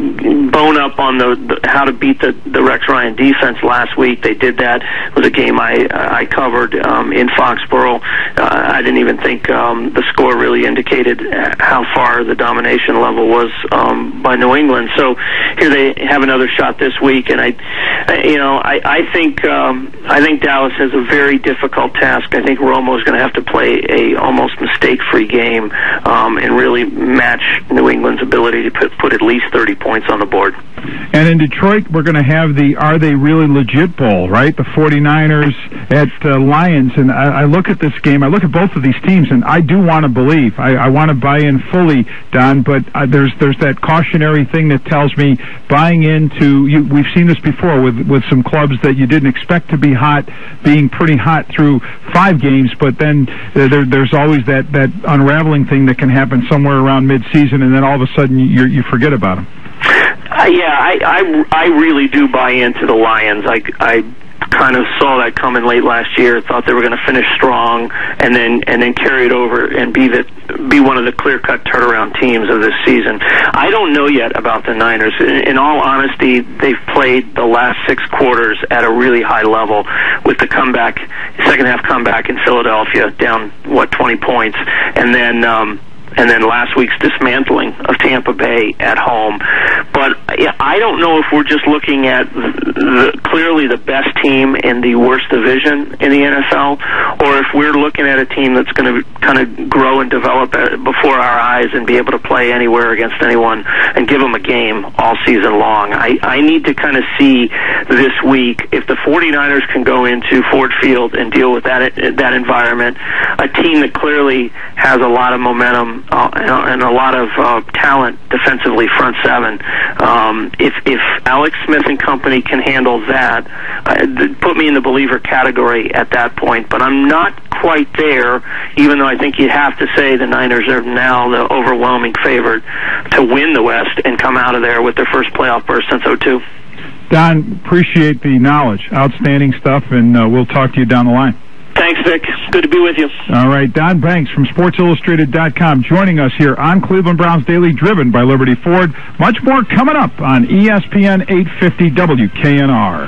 bone up on the, the how to beat the, the Rex Ryan defense last week. They did that. It was a game I I covered um, in Foxborough. Uh, I didn't even think um, the score really indicated how far the domination level was um, by New England. So here they have another shot this week, and I, I you know, I I think um, I think Dallas has a very difficult task. I think Romo is going to have to play a almost mistake-free game um, and really match New England's ability to put, put at least thirty points on the board. And in Detroit, we're going to have the Are They Really Legit Bowl, right? The forty-niners at uh, Lions. And I, I look at this game, I look at both of these teams, and I do want to believe. I, I want to buy in fully, Don, but uh, there's there's that cautionary thing that tells me buying into, you, we've seen this before with, with some clubs that you didn't expect to be hot, being pretty hot through five games, but then uh, there, there's always that, that unraveling thing that can happen somewhere around mid-season, and then all of a sudden you, you forget about them. Uh, yeah, I, I, I really do buy into the Lions. I, I kind of saw that coming late last year. Thought they were going to finish strong, and then and then carry it over and be the be one of the clear-cut turnaround teams of this season. I don't know yet about the Niners. In, in all honesty, they've played the last six quarters at a really high level with the comeback, second half comeback in Philadelphia, down what twenty points, and then. Um, And then last week's dismantling of Tampa Bay at home. But yeah, I don't know if we're just looking at the, clearly the best team in the worst division in the N F L, or if we're looking at a team that's going to kind of grow and develop before our eyes and be able to play anywhere against anyone and give them a game all season long. I, I need to kind of see this week if the forty-niners can go into Ford Field and deal with that that environment, a team that clearly has a lot of momentum Uh, and a lot of uh, talent defensively, front seven. Um, if if Alex Smith and company can handle that, uh, th- put me in the believer category at that point. But I'm not quite there, even though I think you'd have to say the Niners are now the overwhelming favorite to win the West and come out of there with their first playoff berth since oh two. Don, appreciate the knowledge. Outstanding stuff, and uh, we'll talk to you down the line. Thanks, Vic. Good to be with you. All right, Don Banks from Sports Illustrated dot com joining us here on Cleveland Browns Daily, driven by Liberty Ford. Much more coming up on E S P N eight fifty W K N R.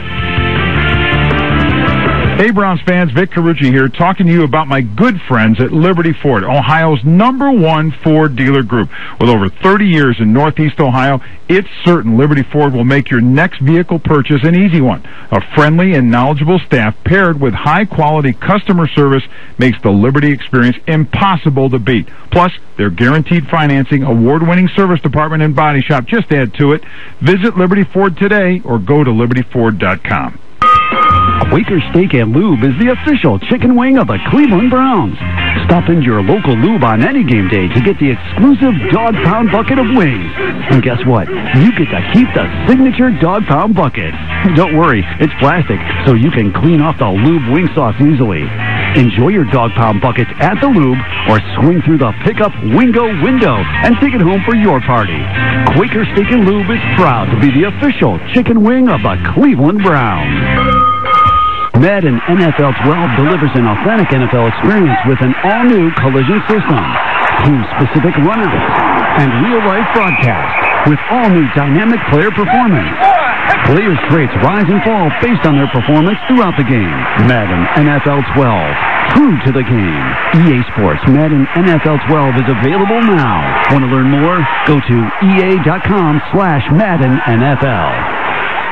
Hey, Browns fans, Vic Carucci here, talking to you about my good friends at Liberty Ford, Ohio's number one Ford dealer group. With over thirty years in Northeast Ohio, it's certain Liberty Ford will make your next vehicle purchase an easy one. A friendly and knowledgeable staff paired with high-quality customer service makes the Liberty experience impossible to beat. Plus, their guaranteed financing, award-winning service department, and body shop just add to it. Visit Liberty Ford today or go to Liberty Ford dot com. Quaker Steak and Lube is the official chicken wing of the Cleveland Browns. Stop into your local lube on any game day to get the exclusive dog pound bucket of wings. And guess what? You get to keep the signature dog pound bucket. Don't worry, it's plastic, so you can clean off the lube wing sauce easily. Enjoy your dog pound buckets at the lube or swing through the pickup Wingo window and take it home for your party. Quaker Steak and Lube is proud to be the official chicken wing of the Cleveland Browns. Madden N F L twelve delivers an authentic N F L experience with an all-new collision system, team-specific runner lists, and real-life broadcast with all-new dynamic player performance. Players' traits rise and fall based on their performance throughout the game. Madden N F L twelve, true to the game. E A Sports Madden N F L twelve is available now. Want to learn more? Go to E A dot com slash Madden N F L.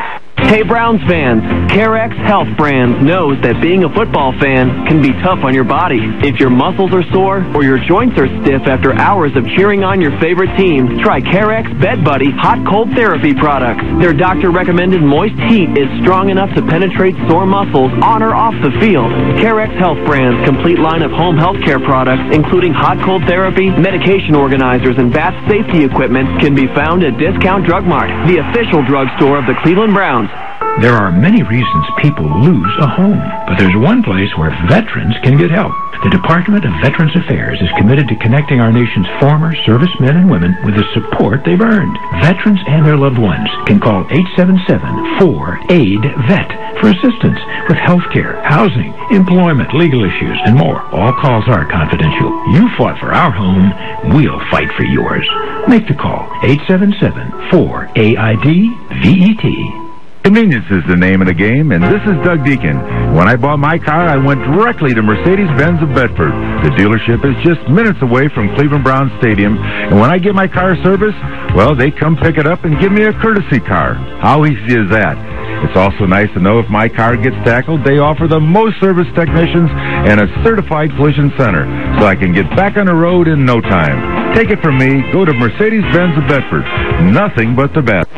Hey Browns fans, Carex Health Brands knows that being a football fan can be tough on your body. If your muscles are sore or your joints are stiff after hours of cheering on your favorite team, try Carex Bed Buddy Hot Cold Therapy products. Their doctor-recommended moist heat is strong enough to penetrate sore muscles on or off the field. Carex Health Brands' complete line of home healthcare products, including hot cold therapy, medication organizers, and bath safety equipment, can be found at Discount Drug Mart, the official drugstore of the Cleveland Browns. There are many reasons people lose a home, but there's one place where veterans can get help. The Department of Veterans Affairs is committed to connecting our nation's former servicemen and women with the support they've earned. Veterans and their loved ones can call eight seven seven, four, A I D, V E T for assistance with health care, housing, employment, legal issues, and more. All calls are confidential. You fought for our home, we'll fight for yours. Make the call, eight seven seven, four, A I D, V E T. Convenience is the name of the game, and this is Doug Deacon. When I bought my car, I went directly to Mercedes-Benz of Bedford. The dealership is just minutes away from Cleveland Browns Stadium, and when I get my car serviced, well, they come pick it up and give me a courtesy car. How easy is that? It's also nice to know if my car gets tackled, they offer the most service technicians and a certified collision center, so I can get back on the road in no time. Take it from me, go to Mercedes-Benz of Bedford. Nothing but the best.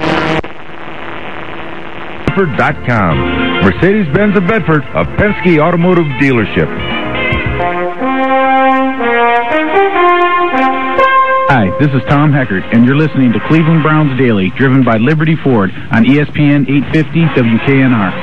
Dot com. Mercedes-Benz of Bedford, a Penske automotive dealership. Hi, this is Tom Heckert, and you're listening to Cleveland Browns Daily, driven by Liberty Ford on E S P N eight fifty W K N R.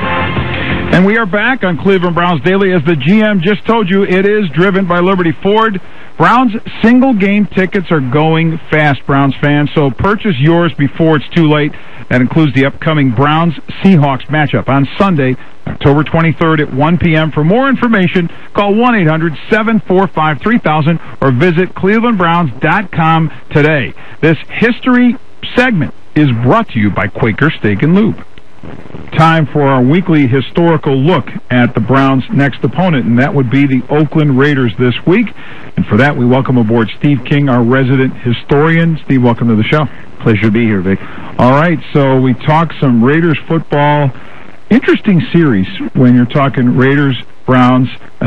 And we are back on Cleveland Browns Daily. As the G M just told you, it is driven by Liberty Ford. Browns single-game tickets are going fast, Browns fans, so purchase yours before it's too late. That includes the upcoming Browns-Seahawks matchup on Sunday, October twenty-third at one p m For more information, call one eight hundred, seven four five, three thousand or visit cleveland browns dot com today. This history segment is brought to you by Quaker Steak and Lube. Time for our weekly historical look at the Browns' next opponent, and that would be the Oakland Raiders this week. And for that, we welcome aboard Steve King, our resident historian. Steve, welcome to the show. Pleasure to be here, Vic. All right, so we talk some Raiders football. Interesting series when you're talking Raiders, Browns.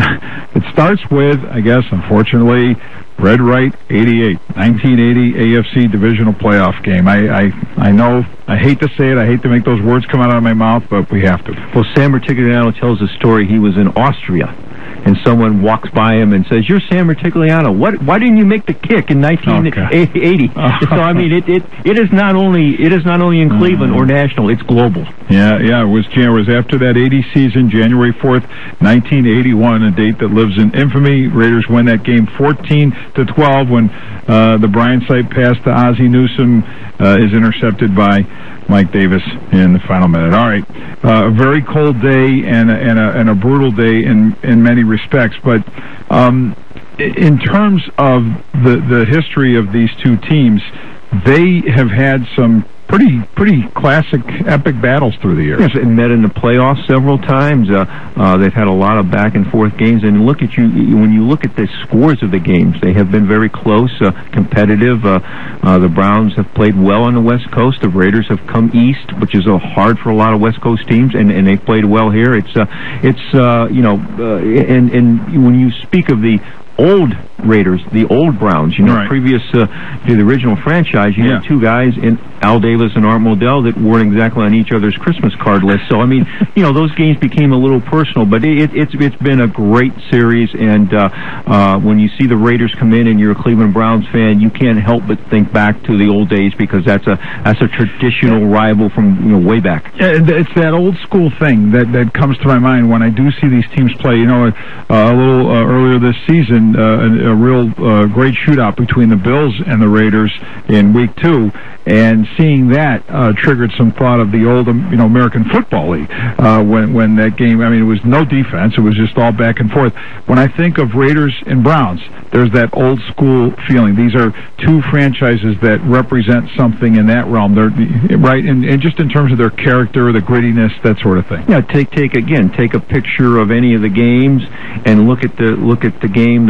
It starts with, I guess, unfortunately, Red Right eighty-eight, nineteen eighty A F C divisional playoff game. I, I I know, I hate to say it, I hate to make those words come out of my mouth, but we have to. Well, Sam Retigliano tells a story. He was in Austria, and someone walks by him and says, "You're Sam Retigliano. What? Why didn't you make the kick in nineteen eighty?" Okay. So I mean, it, it it is not only it is not only in Cleveland mm. or national; it's global. Yeah, yeah. It was it was after that eighty season, January fourth, nineteen eighty-one, a date that lives in infamy. Raiders win that game fourteen to twelve when uh, the Bryant site pass to Ozzie Newsome uh, is intercepted by Mike Davis in the final minute. All right, uh, a very cold day and a, and a, and a brutal day in in many respects, but um, in terms of the the history of these two teams, they have had some pretty pretty classic epic battles through the years. Yes, and met in the playoffs several times. Uh, uh, they've had a lot of back and forth games, and look at you when you look at the scores of the games, they have been very close, uh, competitive. Uh, uh, the Browns have played well on the West Coast. The Raiders have come east, which is uh, hard for a lot of West Coast teams, and, and they've played well here. It's uh, it's uh, you know, uh, and and when you speak of the old Raiders, the old Browns, you know, right. previous uh, to the original franchise, you yeah. had two guys in Al Davis and Art Modell that weren't exactly on each other's Christmas card list. So, I mean, you know, those games became a little personal, but it, it's it's been a great series, and uh, uh, when you see the Raiders come in and you're a Cleveland Browns fan, you can't help but think back to the old days because that's a that's a traditional rival from, you know, way back. Yeah, it's that old school thing that, that comes to my mind when I do see these teams play. You know, uh, a little uh, earlier this season, uh, a, a real uh, great shootout between the Bills and the Raiders in week two, and seeing that uh, triggered some thought of the old, you know, American Football League uh, when when that game. I mean, it was no defense; it was just all back and forth. When I think of Raiders and Browns, there's that old school feeling. These are two franchises that represent something in that realm. They're right, and, and just in terms of their character, the grittiness, that sort of thing. Yeah, take take again, take a picture of any of the games and look at the look at the game, the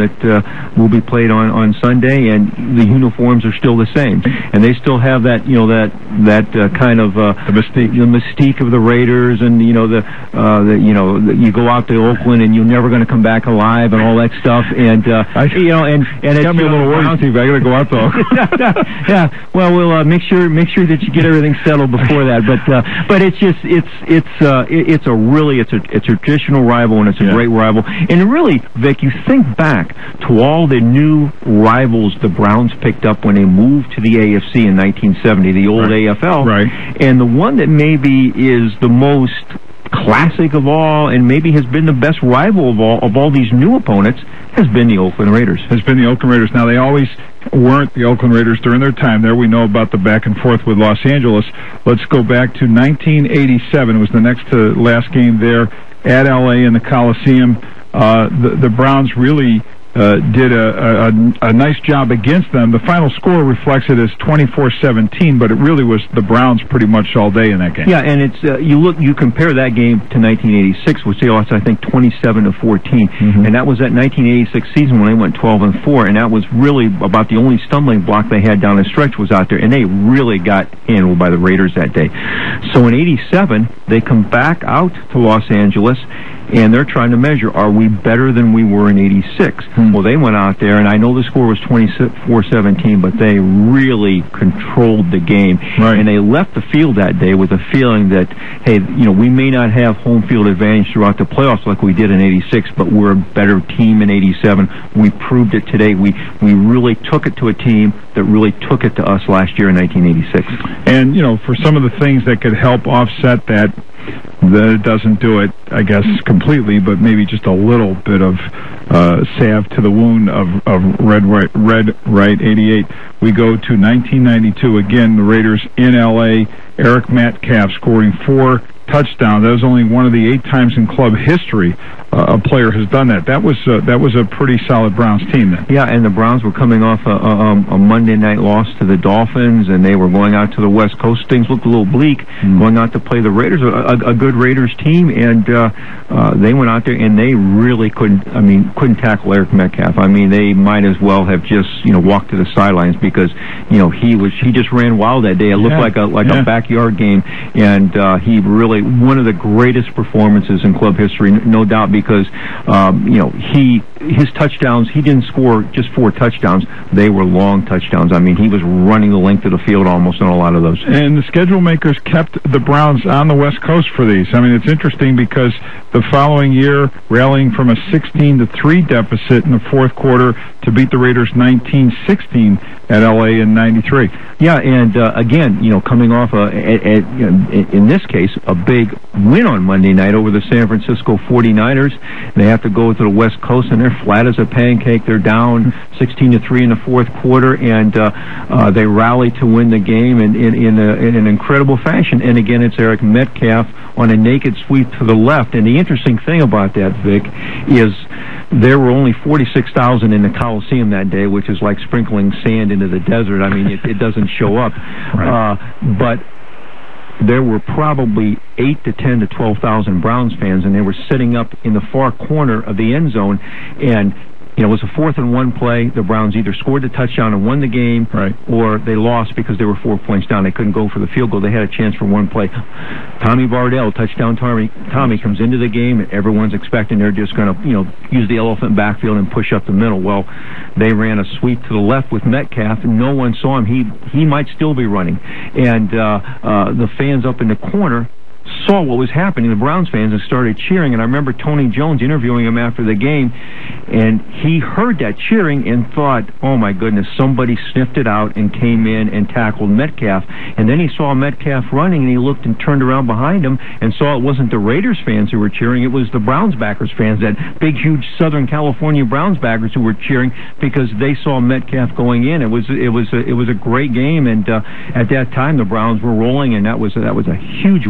that uh, will be played on, on Sunday, and the uniforms are still the same. And they still have that, you know, that that uh, kind of uh, the mystique, the mystique of the Raiders, and you know the, uh, the you know the, you go out to Oakland and you're never going to come back alive, and all that stuff. And uh, I, you know, and and got it's me a little worried, Steve. I got to go out though. yeah. Well, we'll uh, make sure make sure that you get everything settled before that. But uh, but it's just it's it's uh, it, it's a really it's a it's a traditional rival, and it's a yeah. great rival. And really, Vic, you think back to all the new rivals the Browns picked up when they moved to the A F C in nineteen seventy, the old right. A F L. Right. And the one that maybe is the most classic of all, and maybe has been the best rival of all of all these new opponents, has been the Oakland Raiders. Has been the Oakland Raiders. Now, they always weren't the Oakland Raiders during their time there. We know about the back and forth with Los Angeles. Let's go back to nineteen eighty-seven. It was the next to last game there at L A in the Coliseum. Uh, the, the Browns really uh, did a, a, a nice job against them. The final score reflects it as twenty-four seventeen, but it really was the Browns pretty much all day in that game. Yeah, and it's uh, you look you compare that game to nineteen eighty-six, which they lost I think twenty-seven to fourteen, mm-hmm. and that was that nineteen eighty-six season when they went twelve and four, and that was really about the only stumbling block they had down the stretch was out there, and they really got handled by the Raiders that day. So in eighty-seven, they come back out to Los Angeles, and they're trying to measure, are we better than we were in eighty-six? Hmm. Well, they went out there, and I know the score was twenty-four seventeen, but they really controlled the game. Right. And they left the field that day with a feeling that, hey, you know, we may not have home field advantage throughout the playoffs like we did in eighty-six, but we're a better team in eighty-seven. We proved it today. We, we really took it to a team that really took it to us last year in nineteen eighty-six. And, you know, for some of the things that could help offset that, that it doesn't do it, I guess, completely, but maybe just a little bit of uh, salve to the wound of, of Red Right, Red Right eighty-eight. We go to nineteen ninety-two, again, the Raiders in L A. Eric Metcalf scoring four touchdowns. That was only one of the eight times in club history uh, a player has done that. That was uh, that was a pretty solid Browns team then. Yeah, and the Browns were coming off a, a, a Monday night loss to the Dolphins, and they were going out to the West Coast. Things looked a little bleak, mm. going out to play the Raiders, a, a, a good Raiders team, and uh, uh, they went out there and they really couldn't. I mean, couldn't tackle Eric Metcalf. I mean, they might as well have just you know walked to the sidelines because you know he was he just ran wild that day. It looked yeah. like a like yeah. a backyard game, and uh, he really one of the greatest performances in club history, no doubt, because um, you know he his touchdowns, he didn't score just four touchdowns, they were long touchdowns. I mean, he was running the length of the field almost on a lot of those. And the schedule makers kept the Browns on the West Coast for these. I mean, it's interesting because the following year, rallying from a sixteen to three deficit in the fourth quarter to beat the Raiders nineteen sixteen at L A in ninety-three. Yeah, and uh, again, you know, coming off a, a, a, in this case, a big win on Monday night over the San Francisco forty-niners. They have to go to the West Coast, and they're flat as a pancake. They're down sixteen to three in the fourth quarter, and uh, uh, they rally to win the game in, in, in, a, in an incredible fashion. And again, it's Eric Metcalf on a naked sweep to the left. And the interesting thing about that, Vic, is there were only forty-six thousand in the Coliseum that day, which is like sprinkling sand into the desert. I mean, it, it doesn't show up. Right. Uh, but there were probably eight to ten to twelve thousand Browns fans, and they were sitting up in the far corner of the end zone, and you know, it was a fourth and one play. The Browns either scored the touchdown and won the game, right, or they lost because they were four points down. They couldn't go for the field goal. They had a chance for one play. Tommy Bardell, touchdown Tommy, Tommy comes into the game, and everyone's expecting they're just going to, you know, use the elephant backfield and push up the middle. Well, they ran a sweep to the left with Metcalf, and no one saw him. He he might still be running. And uh, uh, the fans up in the corner saw what was happening, the Browns fans, and started cheering. And I remember Tony Jones interviewing him after the game, and he heard that cheering and thought, oh my goodness, somebody sniffed it out and came in and tackled Metcalf. And then he saw Metcalf running, and he looked and turned around behind him and saw it wasn't the Raiders fans who were cheering, it was the Browns backers fans, that big huge Southern California Browns backers who were cheering because they saw Metcalf going in. It was it was a, it was a great game, and uh, at that time the Browns were rolling, and that was that was a huge win out there.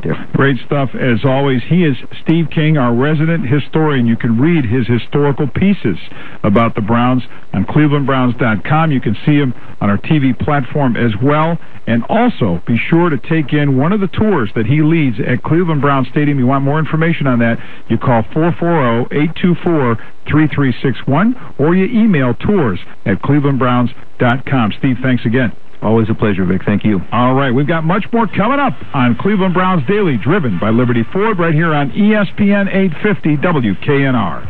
there. Great stuff, as always. He is Steve King, our resident historian. You can read his historical pieces about the Browns on cleveland browns dot com. You can see him on our T V platform as well. And also, be sure to take in one of the tours that he leads at Cleveland Browns Stadium. You want more information on that, you call four four zero, eight two four, three three six one, or you email tours at cleveland browns dot com. Steve, thanks again. Always a pleasure, Vic. Thank you. All right, we've got much more coming up on Cleveland Browns Daily, driven by Liberty Ford, right here on E S P N eight fifty W K N R.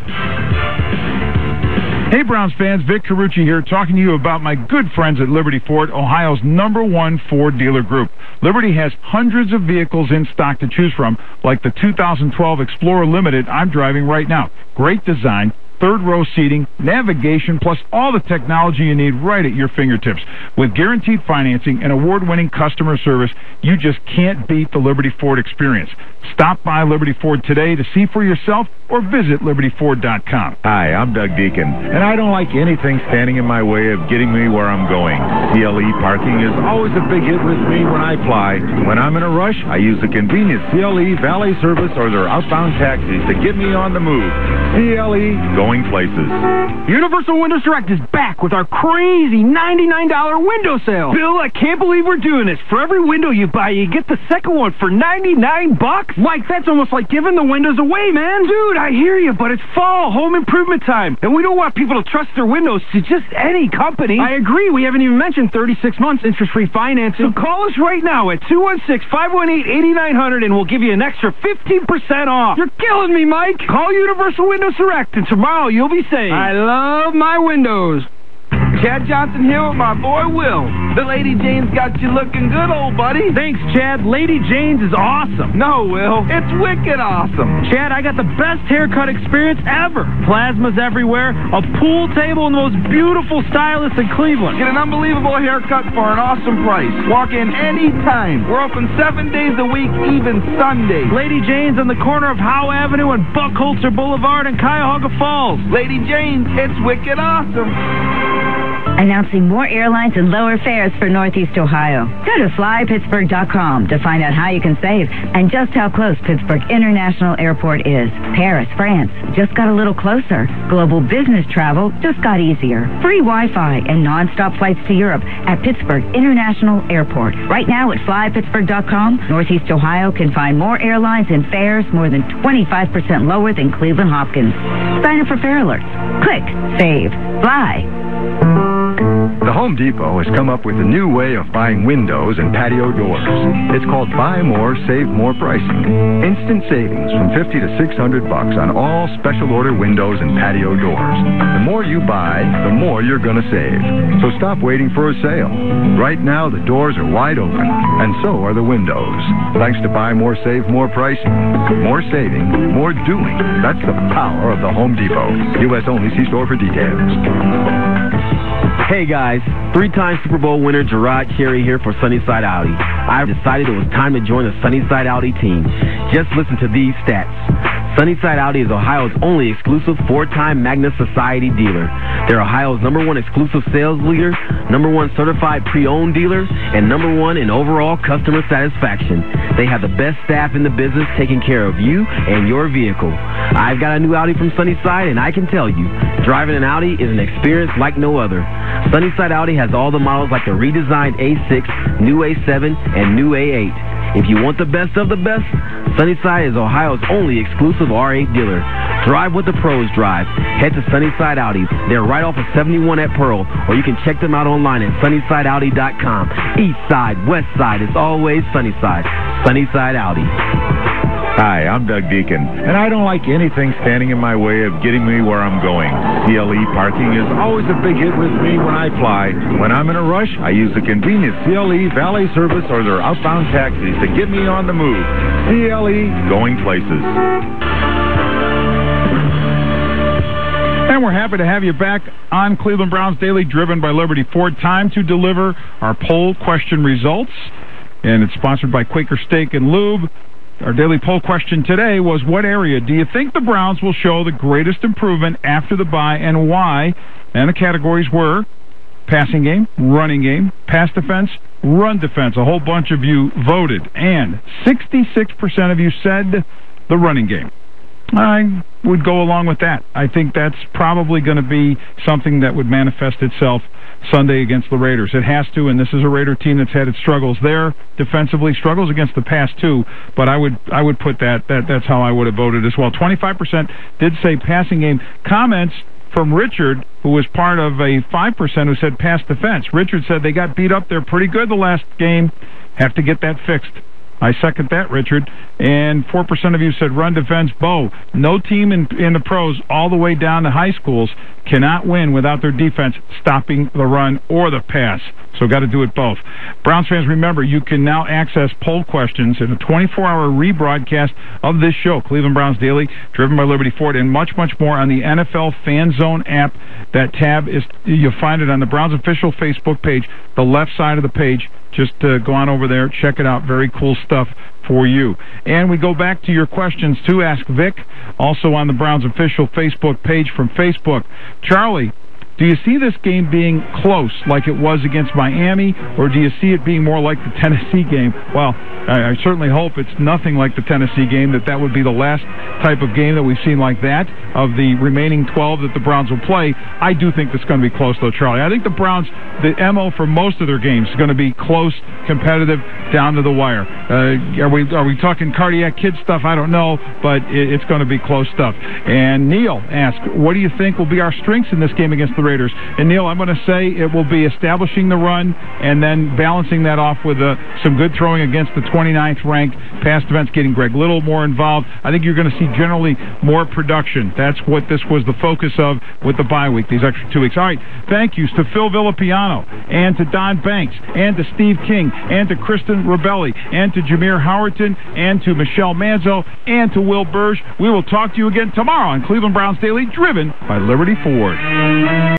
Hey, Browns fans, Vic Carucci here, talking to you about my good friends at Liberty Ford, Ohio's number one Ford dealer group. Liberty has hundreds of vehicles in stock to choose from, like the two thousand twelve Explorer Limited I'm driving right now. Great design, third row seating, navigation, plus all the technology you need right at your fingertips. With guaranteed financing and award-winning customer service, you just can't beat the Liberty Ford experience. Stop by Liberty Ford today to see for yourself or visit liberty ford dot com. Hi, I'm Doug Deacon, and I don't like anything standing in my way of getting me where I'm going. C L E parking is always a big hit with me when I fly. When I'm in a rush, I use the convenient C L E valet service or their outbound taxis to get me on the move. C L E, going places. Universal Windows Direct is back with our crazy ninety-nine dollar window sale. Bill, I can't believe we're doing this. For every window you buy, you get the second one for ninety-nine bucks. Mike, that's almost like giving the windows away, man. Dude, I hear you, but it's fall, home improvement time, and we don't want people to trust their windows to just any company. I agree. We haven't even mentioned thirty-six months interest-free financing. So call us right now at two one six, five one eight, eight nine zero zero, and we'll give you an extra fifteen percent off. You're killing me, Mike. Call Universal Windows Direct, and tomorrow you'll be saved. I love my windows. Chad Johnson here with my boy Will. The Lady Jane's got you looking good, old buddy. Thanks, Chad. Lady Jane's is awesome. No, Will. It's wicked awesome. Chad, I got the best haircut experience ever. Plasmas everywhere, a pool table, and the most beautiful stylist in Cleveland. Get an unbelievable haircut for an awesome price. Walk in anytime. We're open seven days a week, even Sundays. Lady Jane's on the corner of Howe Avenue and Buckholzer Boulevard in Cuyahoga Falls. Lady Jane's, it's wicked awesome. Announcing more airlines and lower fares for Northeast Ohio. Go to fly pittsburgh dot com to find out how you can save and just how close Pittsburgh International Airport is. Paris, France, just got a little closer. Global business travel just got easier. Free Wi-Fi and non-stop flights to Europe at Pittsburgh International Airport. Right now at fly pittsburgh dot com, Northeast Ohio can find more airlines and fares more than twenty-five percent lower than Cleveland Hopkins. Sign up for fare alerts. Click, save, fly. The Home Depot has come up with a new way of buying windows and patio doors. It's called Buy More, Save More pricing. Instant savings from fifty to six hundred bucks on all special order windows and patio doors. The more you buy, the more you're going to save. So stop waiting for a sale. Right now, the doors are wide open, and so are the windows. Thanks to Buy More, Save More pricing. More saving, more doing. That's the power of the Home Depot. U S only. See store for details. Hey guys, three-time Super Bowl winner Gerard Cherry here for Sunnyside Audi. I've decided it was time to join the Sunnyside Audi team. Just listen to these stats. Sunnyside Audi is Ohio's only exclusive four-time Magna Society dealer. They're Ohio's number one exclusive sales leader, number one certified pre-owned dealer, and number one in overall customer satisfaction. They have the best staff in the business taking care of you and your vehicle. I've got a new Audi from Sunnyside, and I can tell you, driving an Audi is an experience like no other. Sunnyside Audi has all the models like the redesigned A six, new A seven, and new A eight. If you want the best of the best, Sunnyside is Ohio's only exclusive R eight dealer. Drive what the pros drive. Head to Sunnyside Audi. They're right off of seventy-one at Pearl, or you can check them out online at sunnyside audi dot com. East side, west side, it's always Sunnyside. Sunnyside Audi. Hi, I'm Doug Deacon, and I don't like anything standing in my way of getting me where I'm going. C L E parking is always a big hit with me when I fly. When I'm in a rush, I use the convenient C L E valet service or their outbound taxis to get me on the move. C L E, going places. And we're happy to have you back on Cleveland Browns Daily, driven by Liberty Ford. Time to deliver our poll question results, and it's sponsored by Quaker Steak and Lube. Our daily poll question today was, what area do you think the Browns will show the greatest improvement after the bye, and why? And the categories were passing game, running game, pass defense, run defense. A whole bunch of you voted, and sixty-six percent of you said the running game. I would go along with that. I think that's probably going to be something that would manifest itself Sunday against the Raiders. It has to, and this is a Raider team that's had its struggles there defensively, struggles against the pass too, but I would I would put that, that that's how I would have voted as well. twenty-five percent did say passing game. Comments from Richard, who was part of a five percent who said pass defense. Richard said they got beat up there pretty good the last game. Have to get that fixed. I second that, Richard. And four percent of you said run defense. Bo, no team in, in the pros all the way down to high schools cannot win without their defense stopping the run or the pass. So got to do it both. Browns fans, remember, you can now access poll questions in a twenty-four hour rebroadcast of this show, Cleveland Browns Daily, driven by Liberty Ford, and much, much more on the N F L Fan Zone app. That tab, is you'll find it on the Browns official Facebook page, the left side of the page. Just uh, go on over there, check it out. Very cool stuff for you. And we go back to your questions to Ask Vic, also on the Browns official Facebook page from Facebook. Charlie, do you see this game being close like it was against Miami, or do you see it being more like the Tennessee game? Well, I, I certainly hope it's nothing like the Tennessee game, that that would be the last type of game that we've seen like that of the remaining twelve that the Browns will play. I do think it's going to be close, though, Charlie. I think the Browns, the M O for most of their games is going to be close, competitive, down to the wire. Uh, are we are we talking cardiac kid stuff? I don't know, but it, it's going to be close stuff. And Neil asked, what do you think will be our strengths in this game against the Raiders? And Neil, I'm going to say it will be establishing the run and then balancing that off with uh, some good throwing against the twenty-ninth ranked pass defense, getting Greg Little more involved. I think you're going to see generally more production. That's what this was the focus of with the bye week, these extra two weeks. All right, thank yous to Phil Villapiano and to Don Banks and to Steve King and to Kristen Rebelli and to Jameer Howerton and to Michelle Manzo and to Will Burge. We will talk to you again tomorrow on Cleveland Browns Daily, driven by Liberty Ford.